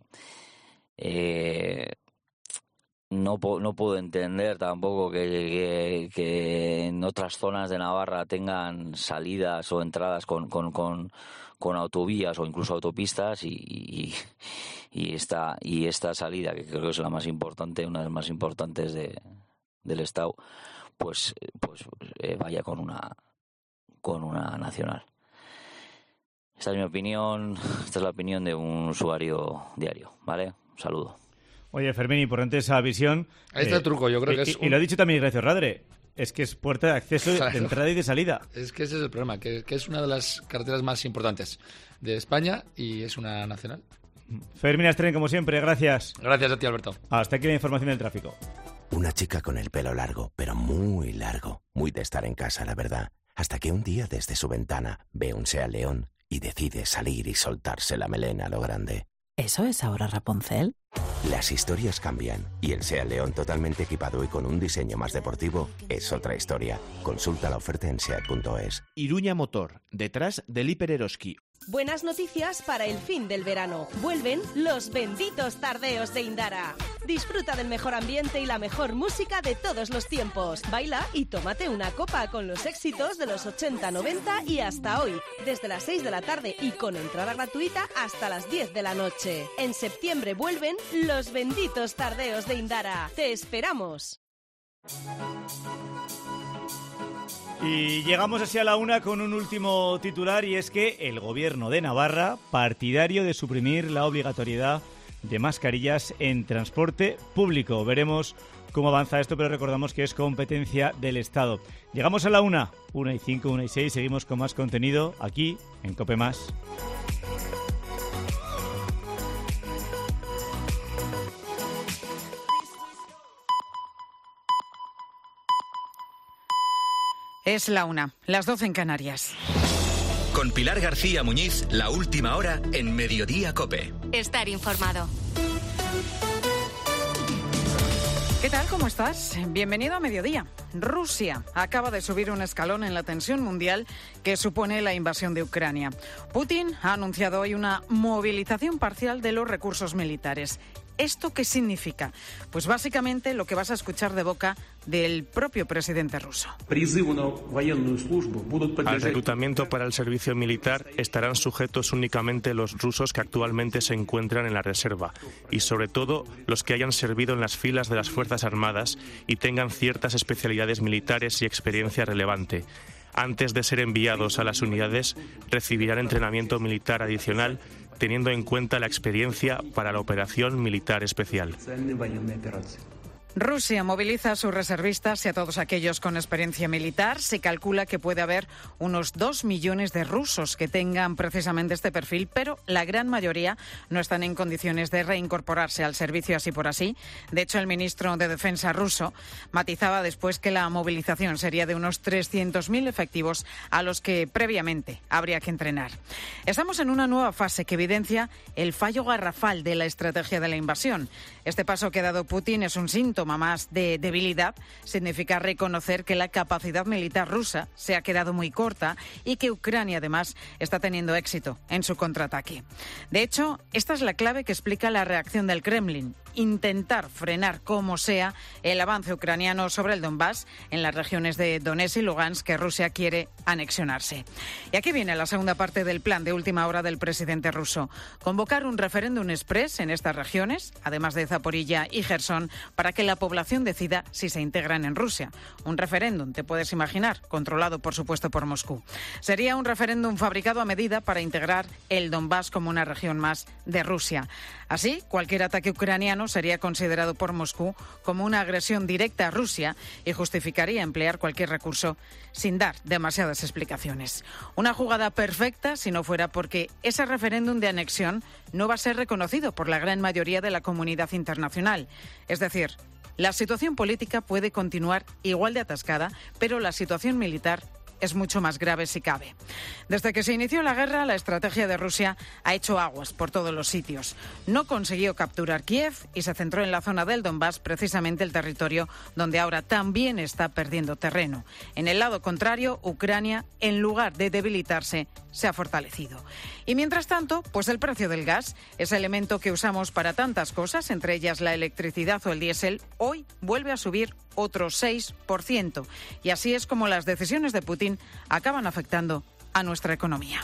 eh, no, no puedo entender tampoco que, que, que en otras zonas de Navarra tengan salidas o entradas con, con, con con autovías o incluso autopistas y, y, y, esta, y esta salida, que creo que es la más importante, una de las más importantes de, del Estado, pues, pues eh, vaya con una, con una nacional. Esta es mi opinión, esta es la opinión de un usuario diario, ¿vale? Un saludo. Oye, Fermín, importante esa visión. Ahí está eh, el truco, yo creo y, que es... Y, un... y lo ha dicho también Ignacio Radre. Es que es puerta de acceso claro. de entrada y de salida. Es que ese es el problema, que, que es una de las carreteras más importantes de España y es una nacional. Fermín Astren, como siempre, gracias. Gracias a ti, Alberto. Hasta aquí la información del tráfico. Una chica con el pelo largo, pero muy largo. Muy de estar en casa, la verdad. Hasta que un día desde su ventana ve un Seat León y decide salir y soltarse la melena a lo grande. ¿Eso es ahora Rapunzel? Las historias cambian y el Seat León totalmente equipado y con un diseño más deportivo es otra historia. Consulta la oferta en seat punto es. Iruña Motor, detrás del Hiper Eroski. Buenas noticias para el fin del verano. Vuelven los benditos tardeos de Indara. Disfruta del mejor ambiente y la mejor música de todos los tiempos. Baila y tómate una copa con los éxitos de los ochenta, noventa y hasta hoy. Desde las seis de la tarde y con entrada gratuita hasta las diez de la noche. En septiembre vuelven los benditos tardeos de Indara. ¡Te esperamos! Y llegamos así a la una con un último titular, y es que el Gobierno de Navarra, partidario de suprimir la obligatoriedad de mascarillas en transporte público. Veremos cómo avanza esto, pero recordamos que es competencia del Estado. Llegamos a la una, una y cinco, una y seis, seguimos con más contenido aquí en COPE Más. Es la una, las doce en Canarias. Con Pilar García Muñiz, la última hora en Mediodía COPE. Estar informado. ¿Qué tal? ¿Cómo estás? Bienvenido a Mediodía. Rusia acaba de subir un escalón en la tensión mundial que supone la invasión de Ucrania. Putin ha anunciado hoy una movilización parcial de los recursos militares. ¿Esto qué significa? Pues básicamente lo que vas a escuchar de boca del propio presidente ruso. Al reclutamiento para el servicio militar estarán sujetos únicamente los rusos que actualmente se encuentran en la reserva y sobre todo los que hayan servido en las filas de las Fuerzas Armadas y tengan ciertas especialidades militares y experiencia relevante. Antes de ser enviados a las unidades, recibirán entrenamiento militar adicional, teniendo en cuenta la experiencia para la operación militar especial. Rusia moviliza a sus reservistas y a todos aquellos con experiencia militar. Se calcula que puede haber unos dos millones de rusos que tengan precisamente este perfil, pero la gran mayoría no están en condiciones de reincorporarse al servicio así por así. De hecho, el ministro de Defensa ruso matizaba después que la movilización sería de unos trescientos mil efectivos a los que previamente habría que entrenar. Estamos en una nueva fase que evidencia el fallo garrafal de la estrategia de la invasión. Este paso que ha dado Putin es un síntoma más de debilidad. Significa reconocer que la capacidad militar rusa se ha quedado muy corta y que Ucrania además está teniendo éxito en su contraataque. De hecho, esta es la clave que explica la reacción del Kremlin: intentar frenar como sea el avance ucraniano sobre el Donbass, en las regiones de Donetsk y Lugansk que Rusia quiere anexionarse. Y aquí viene la segunda parte del plan de última hora del presidente ruso: convocar un referéndum express en estas regiones, además de Zaporilla y Gerson, para que la población decida si se integran en Rusia. Un referéndum, te puedes imaginar, controlado por supuesto por Moscú. Sería un referéndum fabricado a medida para integrar el Donbass como una región más de Rusia. Así, cualquier ataque ucraniano sería considerado por Moscú como una agresión directa a Rusia y justificaría emplear cualquier recurso sin dar demasiadas explicaciones. Una jugada perfecta si no fuera porque ese referéndum de anexión no va a ser reconocido por la gran mayoría de la comunidad internacional. Es decir, la situación política puede continuar igual de atascada, pero la situación militar es mucho más grave si cabe. Desde que se inició la guerra, la estrategia de Rusia ha hecho aguas por todos los sitios. No consiguió capturar Kiev y se centró en la zona del Donbass, precisamente el territorio donde ahora también está perdiendo terreno. En el lado contrario, Ucrania, en lugar de debilitarse, se ha fortalecido. Y mientras tanto, pues el precio del gas, ese elemento que usamos para tantas cosas, entre ellas la electricidad o el diésel, hoy vuelve a subir otro seis por ciento. Y así es como las decisiones de Putin acaban afectando a nuestra economía.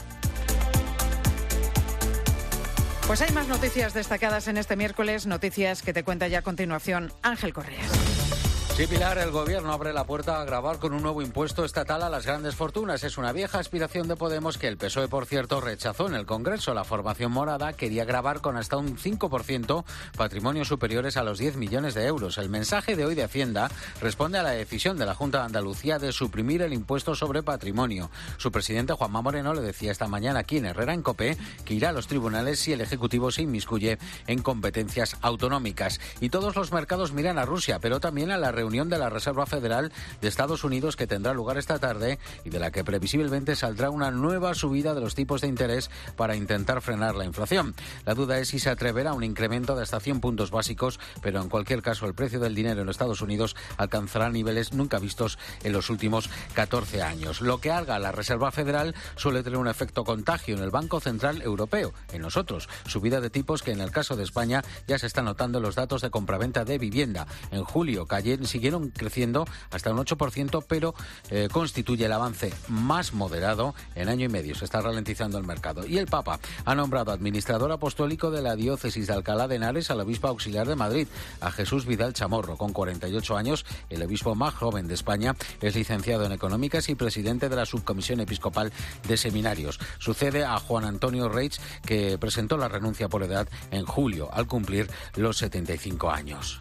Pues hay más noticias destacadas en este miércoles, noticias que te cuenta ya a continuación Ángel Correas. Sí, Pilar, el Gobierno abre la puerta a gravar con un nuevo impuesto estatal a las grandes fortunas. Es una vieja aspiración de Podemos que el P S O E, por cierto, rechazó en el Congreso. La formación morada quería gravar con hasta un cinco por ciento patrimonios superiores a los diez millones de euros. El mensaje de hoy de Hacienda responde a la decisión de la Junta de Andalucía de suprimir el impuesto sobre patrimonio. Su presidente, Juanma Moreno, le decía esta mañana aquí en Herrera en COPE que irá a los tribunales si el Ejecutivo se inmiscuye en competencias autonómicas. Y todos los mercados miran a Rusia, pero también a la reunión de la Reserva Federal de Estados Unidos que tendrá lugar esta tarde y de la que previsiblemente saldrá una nueva subida de los tipos de interés para intentar frenar la inflación. La duda es si se atreverá a un incremento de hasta cien puntos básicos, pero en cualquier caso el precio del dinero en los Estados Unidos alcanzará niveles nunca vistos en los últimos catorce años. Lo que haga la Reserva Federal suele tener un efecto contagio en el Banco Central Europeo, en nosotros. Subida de tipos que en el caso de España ya se está notando en los datos de compraventa de vivienda. En julio cayeron siguieron creciendo hasta un ocho por ciento, pero eh, constituye el avance más moderado en año y medio. Se está ralentizando el mercado. Y el Papa ha nombrado administrador apostólico de la diócesis de Alcalá de Henares al obispo auxiliar de Madrid, a Jesús Vidal Chamorro. Con cuarenta y ocho años, el obispo más joven de España, es licenciado en Económicas y presidente de la Subcomisión Episcopal de Seminarios. Sucede a Juan Antonio Reich, que presentó la renuncia por edad en julio, al cumplir los setenta y cinco años.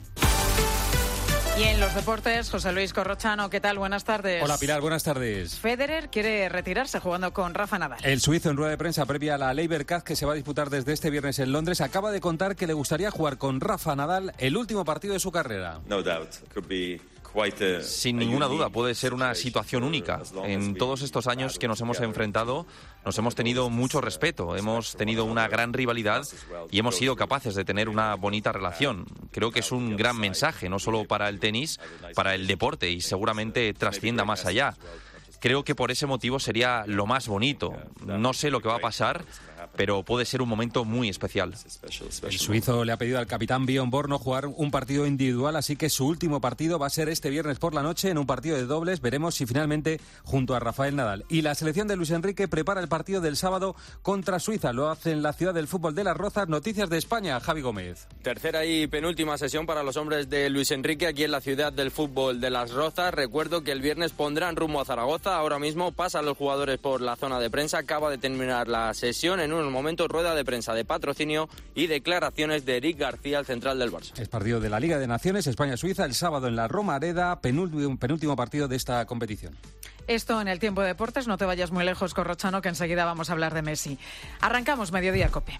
Y en los deportes, José Luis Corrochano, ¿qué tal? Buenas tardes. Hola Pilar, buenas tardes. Federer quiere retirarse jugando con Rafa Nadal. El suizo, en rueda de prensa previa a la Laver Cup, que se va a disputar desde este viernes en Londres, acaba de contar que le gustaría jugar con Rafa Nadal el último partido de su carrera. No doubt. Could be... Sin ninguna duda, puede ser una situación única. En todos estos años que nos hemos enfrentado, nos hemos tenido mucho respeto, hemos tenido una gran rivalidad y hemos sido capaces de tener una bonita relación. Creo que es un gran mensaje, no solo para el tenis, para el deporte, y seguramente trascienda más allá. Creo que por ese motivo sería lo más bonito. No sé lo que va a pasar, pero puede ser un momento muy especial. El suizo le ha pedido al capitán Bjorn Borg no jugar un partido individual, así que su último partido va a ser este viernes por la noche en un partido de dobles. Veremos si finalmente junto a Rafael Nadal. Y la selección de Luis Enrique prepara el partido del sábado contra Suiza. Lo hace en la ciudad del fútbol de Las Rozas. Noticias de España, Javi Gómez. Tercera y penúltima sesión para los hombres de Luis Enrique aquí en la ciudad del fútbol de Las Rozas. Recuerdo que el viernes pondrán rumbo a Zaragoza. Ahora mismo pasan los jugadores por la zona de prensa. Acaba de terminar la sesión. En unos momentos, rueda de prensa de patrocinio y declaraciones de Eric García, el central del Barça. Es partido de la Liga de Naciones, España-Suiza, el sábado en la Romareda, penúltimo, penúltimo partido de esta competición. Esto en el tiempo de deportes. No te vayas muy lejos, Corrochano, que enseguida vamos a hablar de Messi. Arrancamos Mediodía Cope.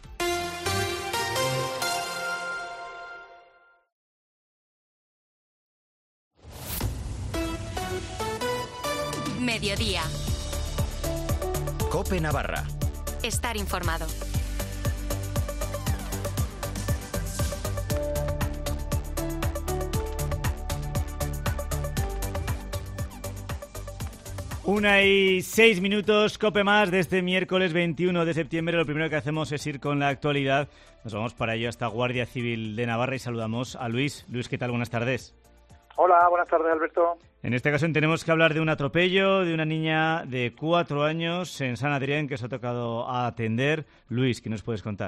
Mediodía. Cope Navarra. Estar informado. Una y seis minutos, Cope más de este miércoles veintiuno de septiembre. Lo primero que hacemos es ir con la actualidad. Nos vamos para ello hasta Guardia Civil de Navarra y saludamos a Luis. Luis, ¿qué tal? Buenas tardes. Hola, buenas tardes, Alberto. En este caso tenemos que hablar de un atropello de una niña de cuatro años en San Adrián que se ha tocado a atender. Luis, ¿qué nos puedes contar?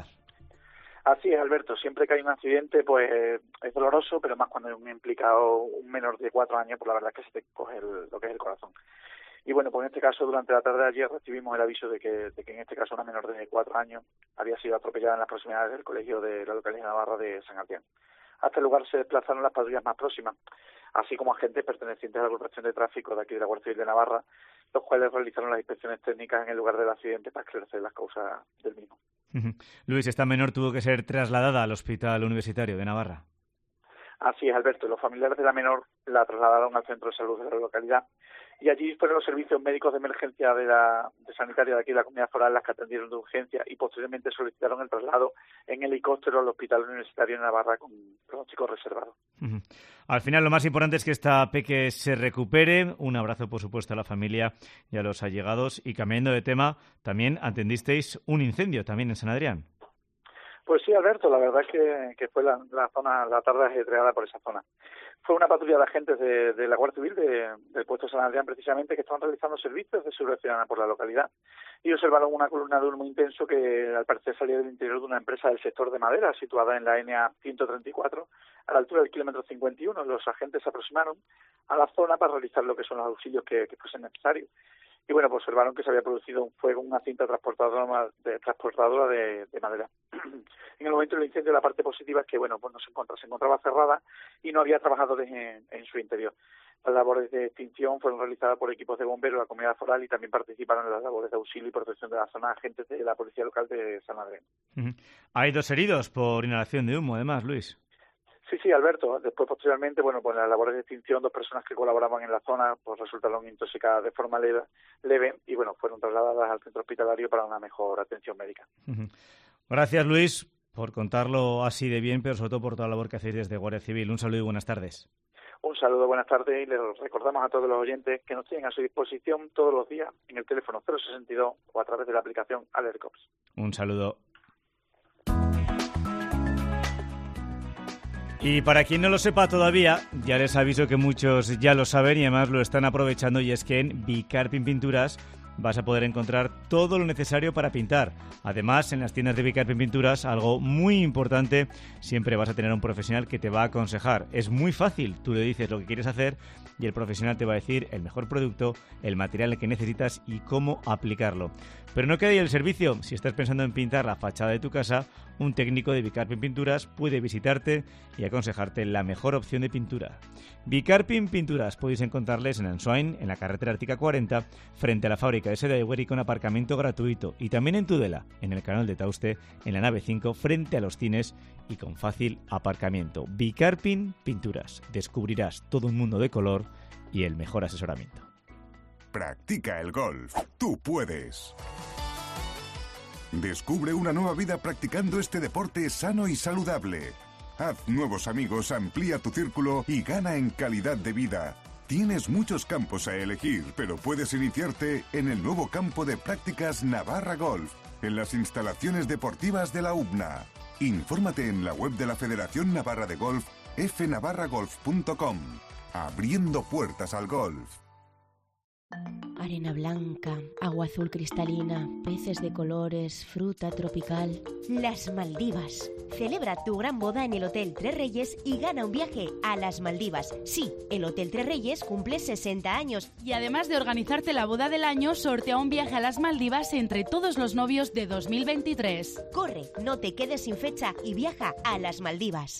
Así es, Alberto. Siempre que hay un accidente, pues es doloroso, pero más cuando hay un implicado un menor de cuatro años, pues la verdad es que se te coge el, lo que es el corazón. Y bueno, pues en este caso, durante la tarde de ayer recibimos el aviso de que, de que en este caso una menor de cuatro años había sido atropellada en las proximidades del colegio de la localidad de Navarra de San Adrián. Hasta el lugar se desplazaron las patrullas más próximas, así como agentes pertenecientes a la agrupación de tráfico de aquí de la Guardia Civil de Navarra, los cuales realizaron las inspecciones técnicas en el lugar del accidente para esclarecer las causas del mismo. Luis, esta menor tuvo que ser trasladada al Hospital Universitario de Navarra. Así es, Alberto. Los familiares de la menor la trasladaron al centro de salud de la localidad y allí fueron los servicios médicos de emergencia de la de sanitaria de aquí de la Comunidad Foral las que atendieron de urgencia y posteriormente solicitaron el traslado en helicóptero al Hospital Universitario de Navarra con pronóstico reservado. Uh-huh. Al final lo más importante es que esta peque se recupere. Un abrazo, por supuesto, a la familia y a los allegados. Y cambiando de tema, también atendisteis un incendio también en San Adrián. Pues sí, Alberto, la verdad es que, que fue la, la zona, la tarde ajetreada por esa zona. Fue una patrulla de agentes de, de la Guardia Civil, de, del puesto de San Adrián precisamente, que estaban realizando servicios de seguridad ciudadana por la localidad y observaron una columna de humo intenso que al parecer salía del interior de una empresa del sector de madera situada en la N A ciento treinta y cuatro, a la altura del kilómetro cincuenta y uno. Los agentes se aproximaron a la zona para realizar lo que son los auxilios que, que fuesen necesarios. Y bueno, pues observaron que se había producido un fuego en una cinta transportadora de, transportadora de, de madera. En el momento del incendio, la parte positiva es que, bueno, pues no se encontraba, se encontraba cerrada y no había trabajadores en, en su interior. Las labores de extinción fueron realizadas por equipos de bomberos de la Comunidad Foral y también participaron en las labores de auxilio y protección de la zona agentes de la Policía Local de San Adrián. Uh-huh. Hay dos heridos por inhalación de humo, además, Luis. Sí, sí, Alberto. Después, posteriormente, bueno, pues en las labores de extinción, dos personas que colaboraban en la zona pues resultaron intoxicadas de forma leve, leve y, bueno, fueron trasladadas al centro hospitalario para una mejor atención médica. Uh-huh. Gracias, Luis, por contarlo así de bien, pero sobre todo por toda la labor que hacéis desde Guardia Civil. Un saludo y buenas tardes. Un saludo, buenas tardes, y les recordamos a todos los oyentes que nos tienen a su disposición todos los días en el teléfono cero sesenta y dos o a través de la aplicación AlertCops. Un saludo. Y para quien no lo sepa todavía, ya les aviso que muchos ya lo saben y además lo están aprovechando, y es que en Bicarpin Pinturas vas a poder encontrar todo lo necesario para pintar. Además, en las tiendas de Bicarpin Pinturas, algo muy importante, siempre vas a tener un profesional que te va a aconsejar. Es muy fácil, tú le dices lo que quieres hacer y el profesional te va a decir el mejor producto, el material que necesitas y cómo aplicarlo. Pero no queda ahí el servicio. Si estás pensando en pintar la fachada de tu casa, un técnico de Bicarpin Pinturas puede visitarte y aconsejarte la mejor opción de pintura. Bicarpin Pinturas podéis encontrarles en Ansoain, en la carretera Ártica cuarenta, frente a la fábrica de seda y con aparcamiento gratuito, y también en Tudela, en el canal de Tauste, en la nave cinco, frente a los cines y con fácil aparcamiento. Bicarpin Pinturas. Descubrirás todo un mundo de color y el mejor asesoramiento. Practica el golf. Tú puedes. Descubre una nueva vida practicando este deporte sano y saludable. Haz nuevos amigos, amplía tu círculo y gana en calidad de vida. Tienes muchos campos a elegir, pero puedes iniciarte en el nuevo campo de prácticas Navarra Golf, en las instalaciones deportivas de la U B N A. Infórmate en la web de la Federación Navarra de Golf, f navarra golf punto com. Abriendo puertas al golf. Arena blanca, agua azul cristalina, peces de colores, fruta tropical. Las Maldivas. Celebra tu gran boda en el Hotel Tres Reyes y gana un viaje a las Maldivas. Sí, el Hotel Tres Reyes cumple sesenta años. Y además de organizarte la boda del año, sortea un viaje a las Maldivas entre todos los novios de dos mil veintitrés. Corre, no te quedes sin fecha y viaja a las Maldivas.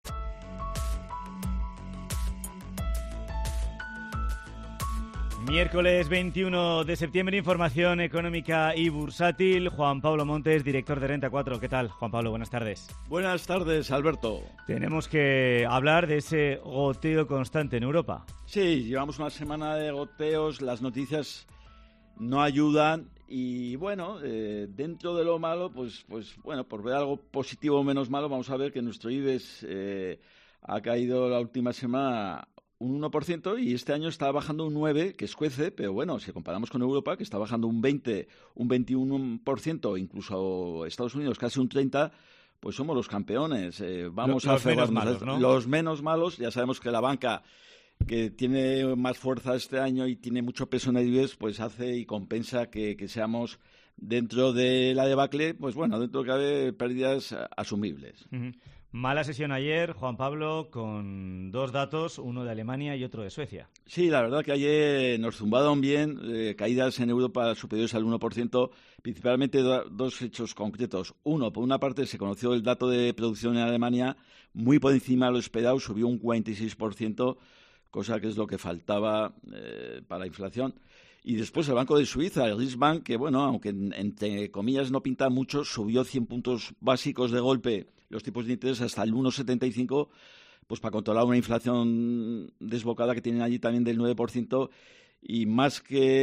Miércoles veintiuno de septiembre, información económica y bursátil. Juan Pablo Montes, director de Renta cuatro. ¿Qué tal, Juan Pablo? Buenas tardes. Buenas tardes, Alberto. Tenemos que hablar de ese goteo constante en Europa. Sí, llevamos una semana de goteos, las noticias no ayudan y bueno, eh, dentro de lo malo, pues, pues bueno, por ver algo positivo o menos malo, vamos a ver que nuestro IBEX eh, ha caído la última semana un uno por ciento y este año está bajando un nueve por ciento, que escuece, pero bueno, si comparamos con Europa, que está bajando un veinte, un veintiuno por ciento, incluso Estados Unidos casi un treinta por ciento, pues somos los campeones. Eh, vamos los, a los menos malos, ¿no? Los menos malos, ya sabemos que la banca, que tiene más fuerza este año y tiene mucho peso en el IBEX, pues hace y compensa que, que seamos dentro de la debacle, pues bueno, dentro de que cabe pérdidas asumibles. Uh-huh. Mala sesión ayer, Juan Pablo, con dos datos, uno de Alemania y otro de Suecia. Sí, la verdad que ayer nos zumbaron bien, eh, caídas en Europa superiores al uno por ciento, principalmente do, dos hechos concretos. Uno, por una parte, se conoció el dato de producción en Alemania, muy por encima de lo esperado, subió un cuarenta y seis por ciento, cosa que es lo que faltaba eh, para la inflación. Y después el Banco de Suiza, el Riksbank, que bueno, aunque entre comillas no pinta mucho, subió cien puntos básicos de golpe los tipos de interés hasta el uno coma setenta y cinco, pues para controlar una inflación desbocada que tienen allí también del nueve por ciento, y más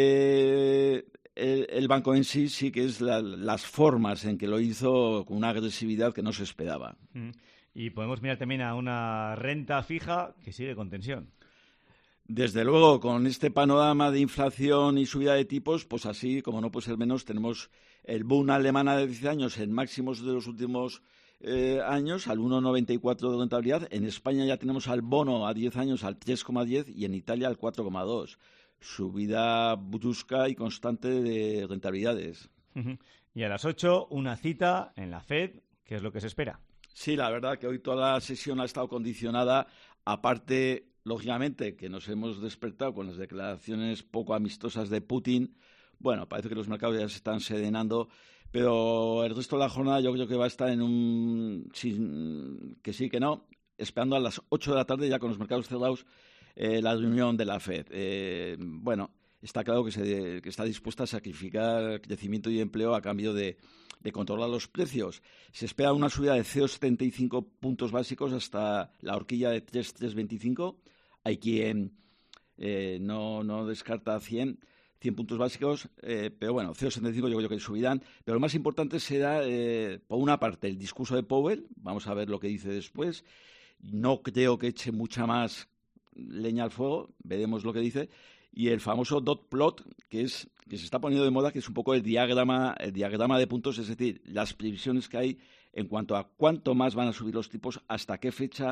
que el, el banco en sí, sí que es la, las formas en que lo hizo con una agresividad que no se esperaba. Mm. Y podemos mirar también a una renta fija que sigue con tensión. Desde luego, con este panorama de inflación y subida de tipos, pues así, como no puede ser menos, tenemos el boom alemán de diez años en máximos de los últimos eh, años, al uno coma noventa y cuatro de rentabilidad. En España ya tenemos al bono a diez años al tres coma diez y en Italia al cuatro coma dos. Subida brusca y constante de rentabilidades. Uh-huh. Y a las ocho, una cita en la Fed, ¿qué es lo que se espera? Sí, la verdad que hoy toda la sesión ha estado condicionada, aparte, lógicamente, que nos hemos despertado con las declaraciones poco amistosas de Putin. Bueno, parece que los mercados ya se están serenando, pero el resto de la jornada yo creo que va a estar en un sí, que sí, que no, esperando a las ocho de la tarde ya con los mercados cerrados eh, la reunión de la Fed. Eh, bueno, está claro que, se, que está dispuesta a sacrificar crecimiento y empleo a cambio de, de controlar los precios. Se espera una subida de cero coma setenta y cinco puntos básicos hasta la horquilla de tres coma trescientos veinticinco. Hay quien eh, no, no descarta cien, cien puntos básicos, eh, pero bueno, cero coma setenta y cinco yo creo que subirán. Pero lo más importante será, eh, por una parte, el discurso de Powell. Vamos a ver lo que dice después. No creo que eche mucha más leña al fuego, veremos lo que dice. Y el famoso dot plot, que es que se está poniendo de moda, que es un poco el diagrama, el diagrama de puntos, es decir, las previsiones que hay en cuanto a cuánto más van a subir los tipos, hasta qué fecha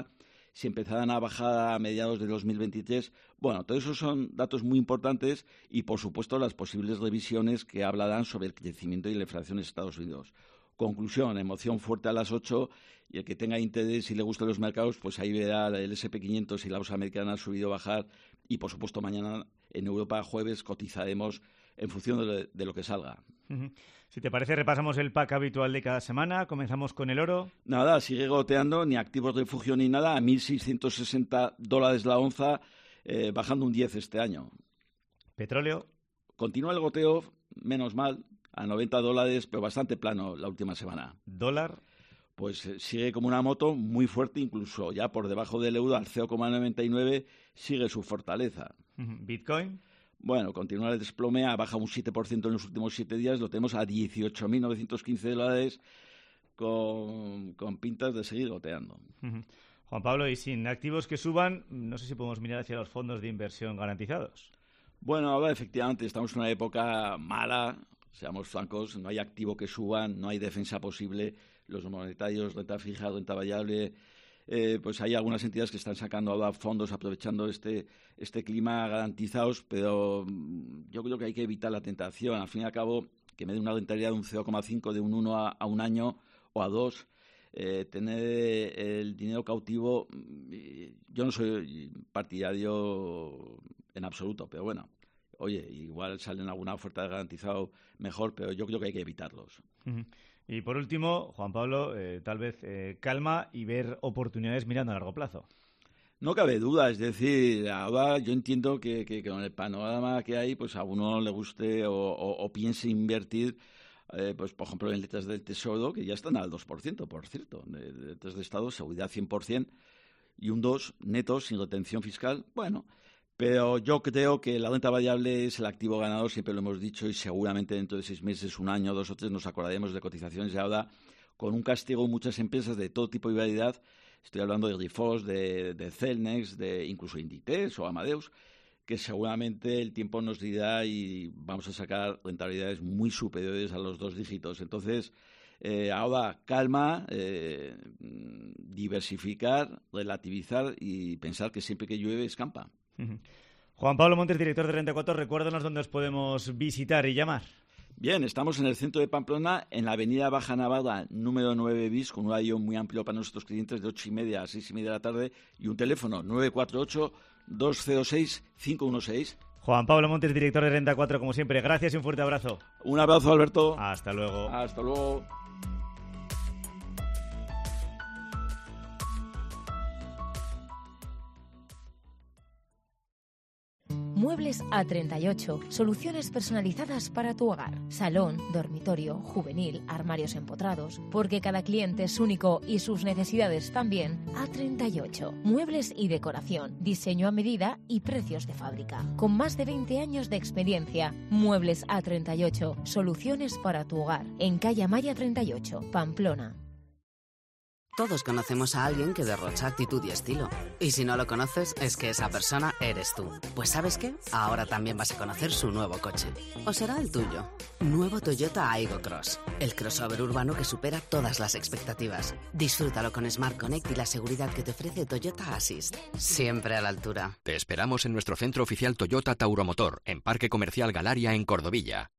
si empezarán a bajar a mediados de dos mil veintitrés. Bueno, todos esos son datos muy importantes y, por supuesto, las posibles revisiones que hablarán sobre el crecimiento y la inflación en Estados Unidos. Conclusión, emoción fuerte a las ocho, y el que tenga interés y le gusten los mercados, pues ahí verá el ese and pe quinientos y la bolsa americana subido o bajar, y por supuesto mañana en Europa jueves cotizaremos en función de, de lo que salga. Uh-huh. Si te parece, repasamos el pack habitual de cada semana. Comenzamos con el oro. Nada, sigue goteando, ni activos de refugio ni nada, a mil seiscientos sesenta dólares la onza, eh, bajando un diez este año. Petróleo. Continúa el goteo, menos mal, a noventa dólares, pero bastante plano la última semana. ¿Dólar? Pues eh, sigue como una moto, muy fuerte, incluso ya por debajo del euro, al cero coma noventa y nueve, sigue su fortaleza. ¿Bitcoin? Bueno, continúa el desplome, ha bajado un siete por ciento en los últimos siete días, lo tenemos a dieciocho mil novecientos quince dólares, con, con pintas de seguir goteando. Uh-huh. Juan Pablo, y sin activos que suban, no sé si podemos mirar hacia los fondos de inversión garantizados. Bueno, ahora efectivamente estamos en una época mala, seamos francos, no hay activo que suba, no hay defensa posible, los monetarios, renta fija, renta variable, eh, pues hay algunas entidades que están sacando ahora fondos aprovechando este, este clima garantizados, pero yo creo que hay que evitar la tentación. Al fin y al cabo, que me dé una rentabilidad de un cero coma cinco, de un uno a, a un año o a dos, eh, tener el dinero cautivo, yo no soy partidario en absoluto, pero bueno, oye, igual salen alguna oferta de garantizado mejor, pero yo creo que hay que evitarlos. Uh-huh. Y por último, Juan Pablo, eh, tal vez eh, calma y ver oportunidades mirando a largo plazo. No cabe duda, es decir, ahora yo entiendo que, que, que con el panorama que hay, pues a uno le guste o, o, o piense invertir, eh, pues por ejemplo en letras del Tesoro, que ya están al dos por ciento, por cierto, de, de letras de Estado, seguridad cien por ciento, y un dos neto sin retención fiscal, bueno. Pero yo creo que la renta variable es el activo ganador, siempre lo hemos dicho, y seguramente dentro de seis meses, un año, dos o tres, nos acordaremos de cotizaciones de ahora con un castigo en muchas empresas de todo tipo de variedad. Estoy hablando de Grifols, de, de Celnex, de incluso Inditex o Amadeus, que seguramente el tiempo nos dirá y vamos a sacar rentabilidades muy superiores a los dos dígitos. Entonces, eh, ahora calma, eh, diversificar, relativizar y pensar que siempre que llueve escampa. Juan Pablo Montes, director de Renta cuatro, recuérdanos dónde os podemos visitar y llamar. Bien, estamos en el centro de Pamplona, en la avenida Baja Navarra, número nueve bis, con un horario muy amplio para nuestros clientes de ocho y media a seis y media de la tarde, y un teléfono nueve cuatro ocho, dos cero seis, cinco uno seis. Juan Pablo Montes, director de Renta cuatro, como siempre, gracias y un fuerte abrazo. Un abrazo, Alberto. Hasta luego. Hasta luego. Muebles A treinta y ocho, soluciones personalizadas para tu hogar. Salón, dormitorio, juvenil, armarios empotrados. Porque cada cliente es único y sus necesidades también. A treinta y ocho, muebles y decoración, diseño a medida y precios de fábrica. Con más de veinte años de experiencia, Muebles A treinta y ocho, soluciones para tu hogar. En calle Amaya treinta y ocho, Pamplona. Todos conocemos a alguien que derrocha actitud y estilo. Y si no lo conoces, es que esa persona eres tú. Pues ¿sabes qué? Ahora también vas a conocer su nuevo coche. ¿O será el tuyo? Nuevo Toyota Aygo Cross. El crossover urbano que supera todas las expectativas. Disfrútalo con Smart Connect y la seguridad que te ofrece Toyota Assist. Siempre a la altura. Te esperamos en nuestro centro oficial Toyota Tauromotor, en Parque Comercial Galaria, en Cordovilla.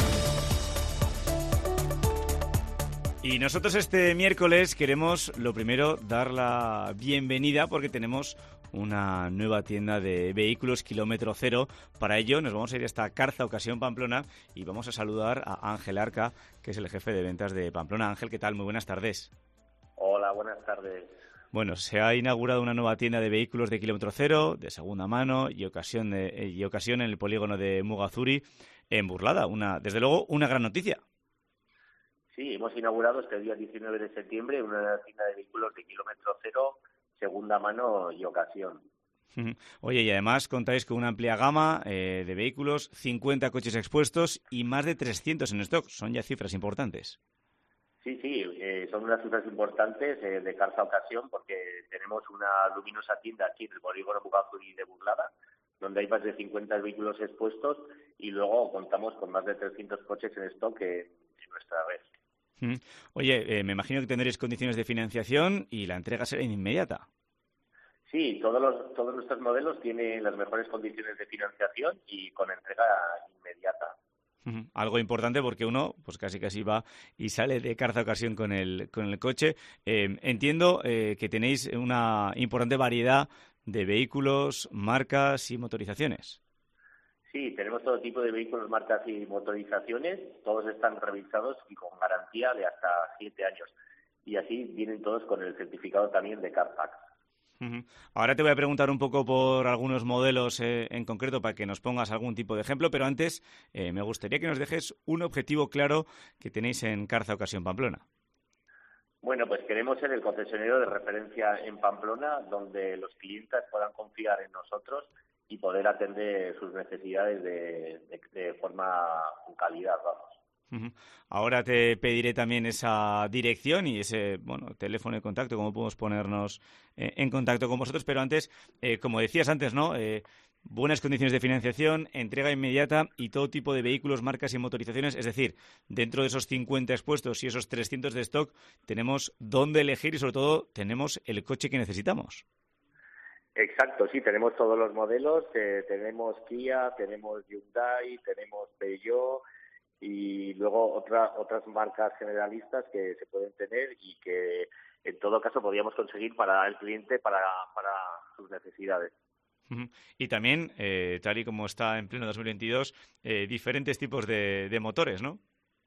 Y nosotros este miércoles queremos, lo primero, dar la bienvenida porque tenemos una nueva tienda de vehículos kilómetro cero. Para ello nos vamos a ir hasta Carza, Ocasión Pamplona, y vamos a saludar a Ángel Arca, que es el jefe de ventas de Pamplona. Ángel, ¿qué tal? Muy buenas tardes. Hola, buenas tardes. Bueno, se ha inaugurado una nueva tienda de vehículos de kilómetro cero, de segunda mano y ocasión, de, y ocasión en el polígono de Mugazuri, en Burlada. Una, desde luego, una gran noticia. Sí, hemos inaugurado este día diecinueve de septiembre una tienda de vehículos de kilómetro cero, segunda mano y ocasión. Oye, y además contáis con una amplia gama eh, de vehículos, cincuenta coches expuestos y más de trescientos en stock. Son ya cifras importantes. Sí, sí, eh, son unas cifras importantes eh, de Carza Ocasión porque tenemos una luminosa tienda aquí en el polígono Mugazuri de Burlada, donde hay más de cincuenta vehículos expuestos y luego contamos con más de trescientos coches en stock en, en nuestra red. Oye, eh, me imagino que tendréis condiciones de financiación y la entrega será inmediata. Sí, todos los, todos nuestros modelos tienen las mejores condiciones de financiación y con entrega inmediata. Uh-huh. Algo importante porque uno, pues casi casi va y sale de Carza Ocasión con el con el coche. Eh, entiendo eh, que tenéis una importante variedad de vehículos, marcas y motorizaciones. Sí, tenemos todo tipo de vehículos, marcas y motorizaciones. Todos están revisados y con garantía de hasta siete años. Y así vienen todos con el certificado también de CarPax. Uh-huh. Ahora te voy a preguntar un poco por algunos modelos eh, en concreto para que nos pongas algún tipo de ejemplo, pero antes eh, me gustaría que nos dejes un objetivo claro que tenéis en Carza Ocasión Pamplona. Bueno, pues queremos ser el concesionario de referencia en Pamplona, donde los clientes puedan confiar en nosotros y poder atender sus necesidades de, de, de forma con calidad, vamos. Uh-huh. Ahora te pediré también esa dirección y ese bueno teléfono de contacto, cómo podemos ponernos eh, en contacto con vosotros, pero antes, eh, como decías antes, ¿no? Eh, buenas condiciones de financiación, entrega inmediata y todo tipo de vehículos, marcas y motorizaciones, es decir, dentro de esos cincuenta expuestos y esos trescientos de stock tenemos dónde elegir y sobre todo tenemos el coche que necesitamos. Exacto, sí, tenemos todos los modelos, eh, tenemos Kia, tenemos Hyundai, tenemos Peugeot y luego otra, otras marcas generalistas que se pueden tener y que en todo caso podríamos conseguir para el cliente, para, para sus necesidades. Uh-huh. Y también, eh, tal y como está en pleno dos mil veintidós, eh, diferentes tipos de, de motores, ¿no?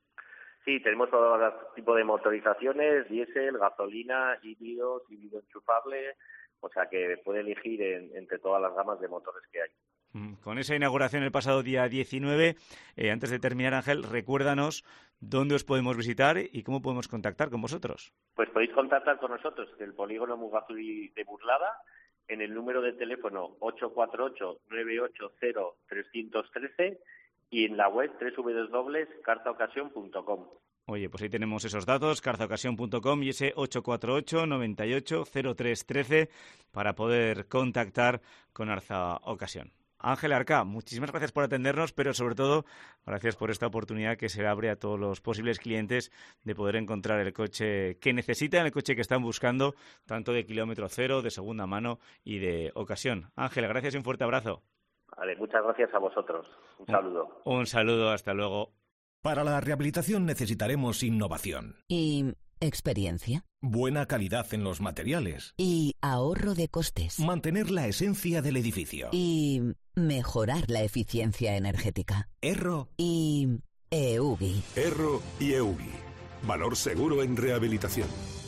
Sí, tenemos todo los tipos de motorizaciones, diésel, gasolina, híbridos, híbrido enchufable, o sea que puede elegir en, entre todas las gamas de motores que hay. Con esa inauguración el pasado día diecinueve, eh, antes de terminar, Ángel, recuérdanos dónde os podemos visitar y cómo podemos contactar con vosotros. Pues podéis contactar con nosotros del polígono Mugazuri de Burlada en el número de teléfono ocho cuatro ocho, nueve ocho cero, tres uno tres y en la web doble u doble u doble u punto carza ocasión punto com. Oye, pues ahí tenemos esos datos, carza ocasión punto com y ese ocho cuatro ocho, nueve ocho cero tres uno tres para poder contactar con Carza Ocasión. Ángel Arca, muchísimas gracias por atendernos, pero sobre todo gracias por esta oportunidad que se abre a todos los posibles clientes de poder encontrar el coche que necesitan, el coche que están buscando, tanto de kilómetro cero, de segunda mano y de ocasión. Ángel, gracias y un fuerte abrazo. Vale, muchas gracias a vosotros. Un saludo. Un, un saludo, hasta luego. Para la rehabilitación necesitaremos innovación. Y experiencia. Buena calidad en los materiales. Y ahorro de costes. Mantener la esencia del edificio. Y mejorar la eficiencia energética. Erro. Y EUGI. Erro y EUGI. Valor seguro en rehabilitación.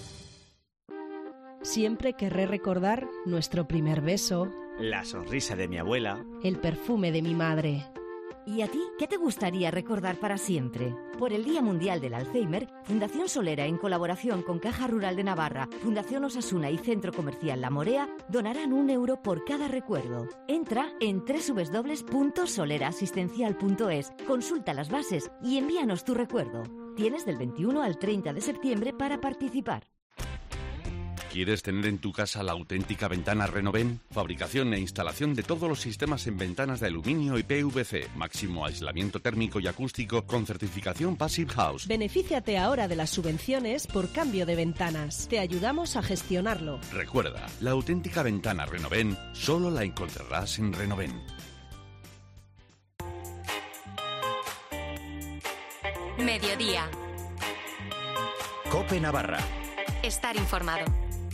Siempre querré recordar nuestro primer beso, la sonrisa de mi abuela, el perfume de mi madre. ¿Y a ti qué te gustaría recordar para siempre? Por el Día Mundial del Alzheimer, Fundación Solera, en colaboración con Caja Rural de Navarra, Fundación Osasuna y Centro Comercial La Morea, donarán un euro por cada recuerdo. Entra en doble u doble u doble u punto solera asistencial punto es, consulta las bases y envíanos tu recuerdo. Tienes del veintiuno al treinta de septiembre para participar. ¿Quieres tener en tu casa la auténtica ventana Renoven? Fabricación e instalación de todos los sistemas en ventanas de aluminio y P V C. Máximo aislamiento térmico y acústico con certificación Passive House. Benefíciate ahora de las subvenciones por cambio de ventanas. Te ayudamos a gestionarlo. Recuerda, la auténtica ventana Renoven solo la encontrarás en Renoven. Mediodía. COPE Navarra. Estar informado.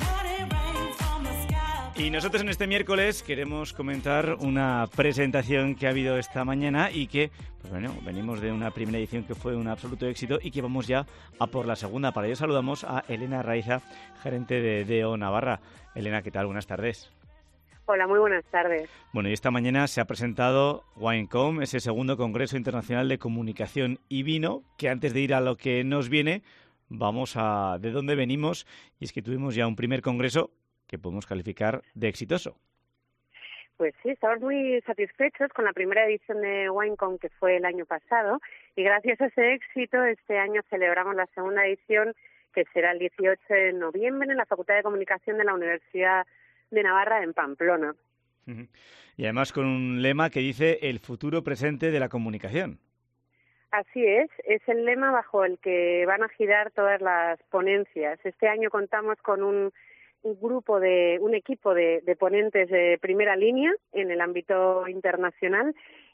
Y nosotros en este miércoles queremos comentar una presentación que ha habido esta mañana y que, pues bueno, venimos de una primera edición que fue un absoluto éxito y que vamos ya a por la segunda. Para ello saludamos a Elena Raiza, gerente de D O Navarra. Elena, ¿qué tal? Buenas tardes. Hola, muy buenas tardes. Bueno, y esta mañana se ha presentado WineCom, ese segundo Congreso Internacional de Comunicación y Vino, que antes de ir a lo que nos viene, vamos a de dónde venimos, y es que tuvimos ya un primer congreso que podemos calificar de exitoso. Pues sí, estamos muy satisfechos con la primera edición de WineCom que fue el año pasado y gracias a ese éxito este año celebramos la segunda edición que será el dieciocho de noviembre en la Facultad de Comunicación de la Universidad de Navarra en Pamplona. Uh-huh. Y además con un lema que dice el futuro presente de la comunicación. Así es, es el lema bajo el que van a girar todas las ponencias. Este año contamos con un un grupo de, un equipo de, de ponentes de primera línea en el ámbito internacional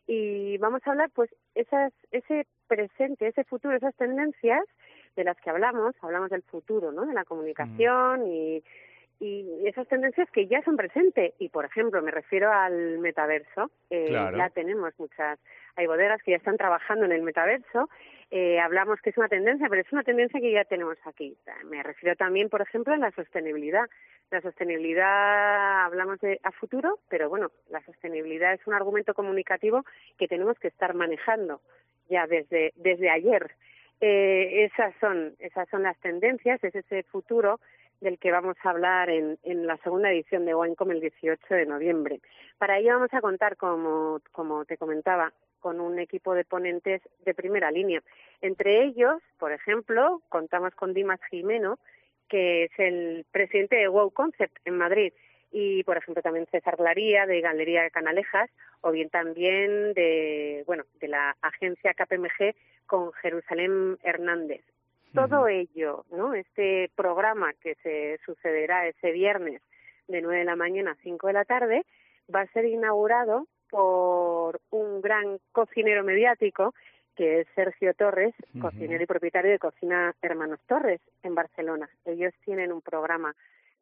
y vamos a hablar, pues, esas, ese presente, ese futuro, esas tendencias de las que hablamos, hablamos del futuro, ¿no? De la comunicación mm. y, y esas tendencias que ya son presentes. Y, por ejemplo, me refiero al metaverso. Eh, claro. Ya tenemos muchas, hay bodegas que ya están trabajando en el metaverso. Eh, hablamos que es una tendencia, pero es una tendencia que ya tenemos aquí. Me refiero también, por ejemplo, a la sostenibilidad. La sostenibilidad, hablamos de a futuro, pero bueno, la sostenibilidad es un argumento comunicativo que tenemos que estar manejando ya desde, desde ayer. Eh, esas son, esas son las tendencias, es ese futuro del que vamos a hablar en, en la segunda edición de Winecom el dieciocho de noviembre. Para ello vamos a contar, como, como te comentaba, con un equipo de ponentes de primera línea. Entre ellos, por ejemplo, contamos con Dimas Jimeno, que es el presidente de Wow Concept en Madrid, y, por ejemplo, también César Glaría, de Galería Canalejas, o bien también de, bueno, de la agencia K P M G con Jerusalén Hernández. Todo uh-huh. ello, ¿no? Este programa que se sucederá ese viernes de nueve de la mañana a cinco de la tarde va a ser inaugurado por un gran cocinero mediático que es Sergio Torres, uh-huh. cocinero y propietario de Cocina Hermanos Torres en Barcelona. Ellos tienen un programa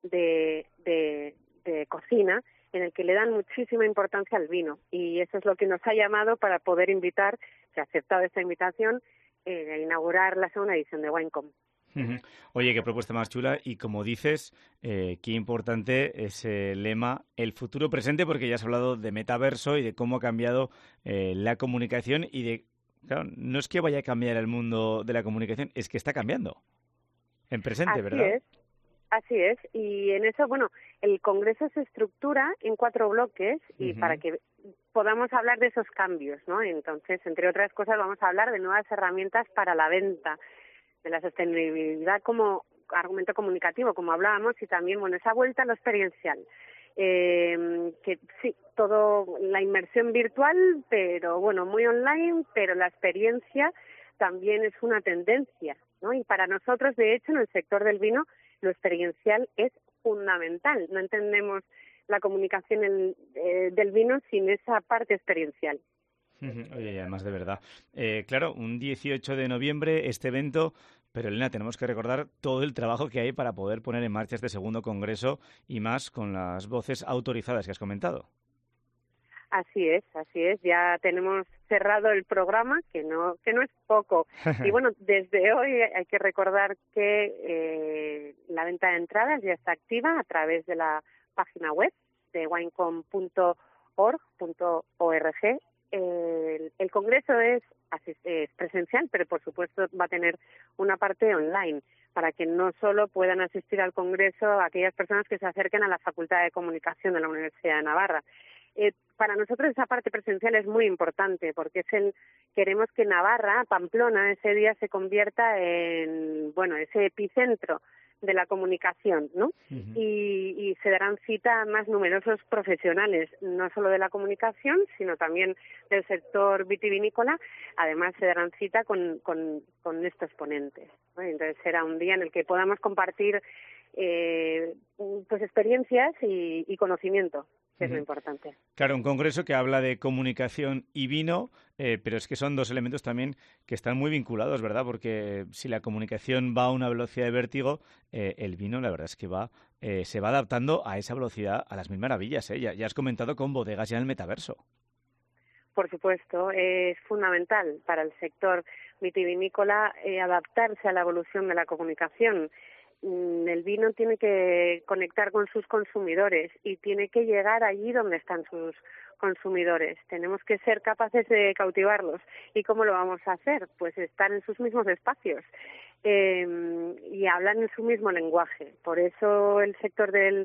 de, de, de cocina en el que le dan muchísima importancia al vino y eso es lo que nos ha llamado para poder invitar, se ha aceptado esta invitación, eh, a inaugurar la segunda edición de Winecom. Uh-huh. Oye, qué propuesta más chula y como dices, eh, qué importante ese lema, el futuro presente, porque ya has hablado de metaverso y de cómo ha cambiado eh, la comunicación y de, claro, no es que vaya a cambiar el mundo de la comunicación, es que está cambiando en presente, Así ¿verdad? Es. Así es, y en eso, bueno, el Congreso se estructura en cuatro bloques y uh-huh. para que podamos hablar de esos cambios, ¿no? Entonces, entre otras cosas, vamos a hablar de nuevas herramientas para la venta, de la sostenibilidad como argumento comunicativo, como hablábamos, y también, bueno, esa vuelta a lo experiencial. Eh, que sí, todo la inmersión virtual, pero bueno, muy online, pero la experiencia también es una tendencia, ¿no? Y para nosotros, de hecho, en el sector del vino, lo experiencial es fundamental. No entendemos la comunicación en, eh, del vino sin esa parte experiencial. Oye, y además de verdad. Eh, claro, un dieciocho de noviembre este evento, pero Elena, tenemos que recordar todo el trabajo que hay para poder poner en marcha este segundo congreso y más con las voces autorizadas que has comentado. Así es, así es. Ya tenemos cerrado el programa, que no que no es poco. Y bueno, desde hoy hay que recordar que eh, la venta de entradas ya está activa a través de la página web de winecom punto org punto org. El, el congreso es, es presencial, pero por supuesto va a tener una parte online para que no solo puedan asistir al congreso aquellas personas que se acerquen a la Facultad de Comunicación de la Universidad de Navarra. Eh, para nosotros esa parte presencial es muy importante porque es el queremos que Navarra, Pamplona, ese día se convierta en, bueno, ese epicentro de la comunicación, ¿no? Uh-huh. Y, y se darán cita a más numerosos profesionales, no solo de la comunicación, sino también del sector vitivinícola. Además, se darán cita con, con, con estos ponentes, ¿no? Entonces, será un día en el que podamos compartir eh, pues experiencias y, y conocimiento, que uh-huh. es lo importante. Claro, un congreso que habla de comunicación y vino, eh, pero es que son dos elementos también que están muy vinculados, ¿verdad? Porque si la comunicación va a una velocidad de vértigo, eh, el vino la verdad es que va eh, se va adaptando a esa velocidad a las mil maravillas, ¿eh? Ya, ya has comentado con bodegas ya en el metaverso. Por supuesto, es fundamental para el sector vitivinícola eh, adaptarse a la evolución de la comunicación. El vino tiene que conectar con sus consumidores y tiene que llegar allí donde están sus consumidores. Tenemos que ser capaces de cautivarlos. ¿Y cómo lo vamos a hacer? Pues estar en sus mismos espacios eh, y hablar en su mismo lenguaje. Por eso el sector del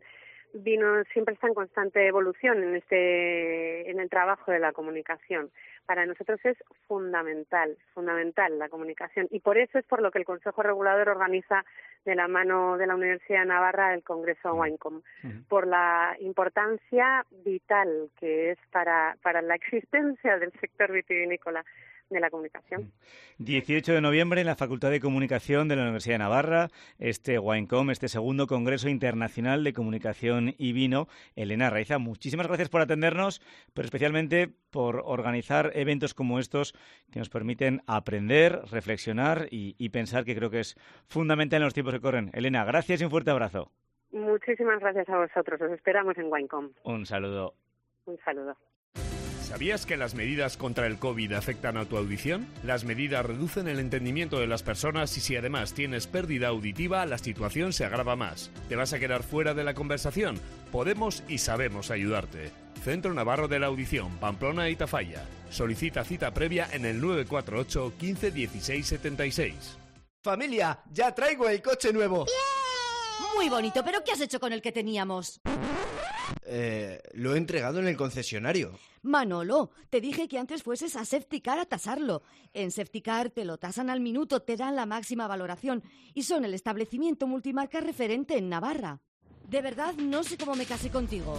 vino siempre está en constante evolución en este en el trabajo de la comunicación. Para nosotros es fundamental, fundamental la comunicación, y por eso es por lo que el Consejo Regulador organiza de la mano de la Universidad de Navarra el Congreso Winecom, uh-huh. por la importancia vital que es para para la existencia del sector vitivinícola de la comunicación. dieciocho de noviembre en la Facultad de Comunicación de la Universidad de Navarra, este Winecom, este segundo Congreso Internacional de Comunicación y Vino. Elena Raiza, muchísimas gracias por atendernos, pero especialmente por organizar eventos como estos que nos permiten aprender, reflexionar y, y pensar, que creo que es fundamental en los tiempos que corren. Elena, gracias y un fuerte abrazo. Muchísimas gracias a vosotros. Os esperamos en Winecom. Un saludo. Un saludo. ¿Sabías que las medidas contra el COVID afectan a tu audición? Las medidas reducen el entendimiento de las personas y si además tienes pérdida auditiva, la situación se agrava más. ¿Te vas a quedar fuera de la conversación? Podemos y sabemos ayudarte. Centro Navarro de la Audición, Pamplona y Tafalla. Solicita cita previa en el nueve cuatro ocho, quince, dieciséis, setenta y seis. Familia, ya traigo el coche nuevo. ¡Bien! Muy bonito, pero ¿qué has hecho con el que teníamos? Eh, lo he entregado en el concesionario. Manolo, te dije que antes fueses a Safetycar a tasarlo. En Safetycar te lo tasan al minuto, te dan la máxima valoración y son el establecimiento multimarca referente en Navarra. De verdad, no sé cómo me casé contigo.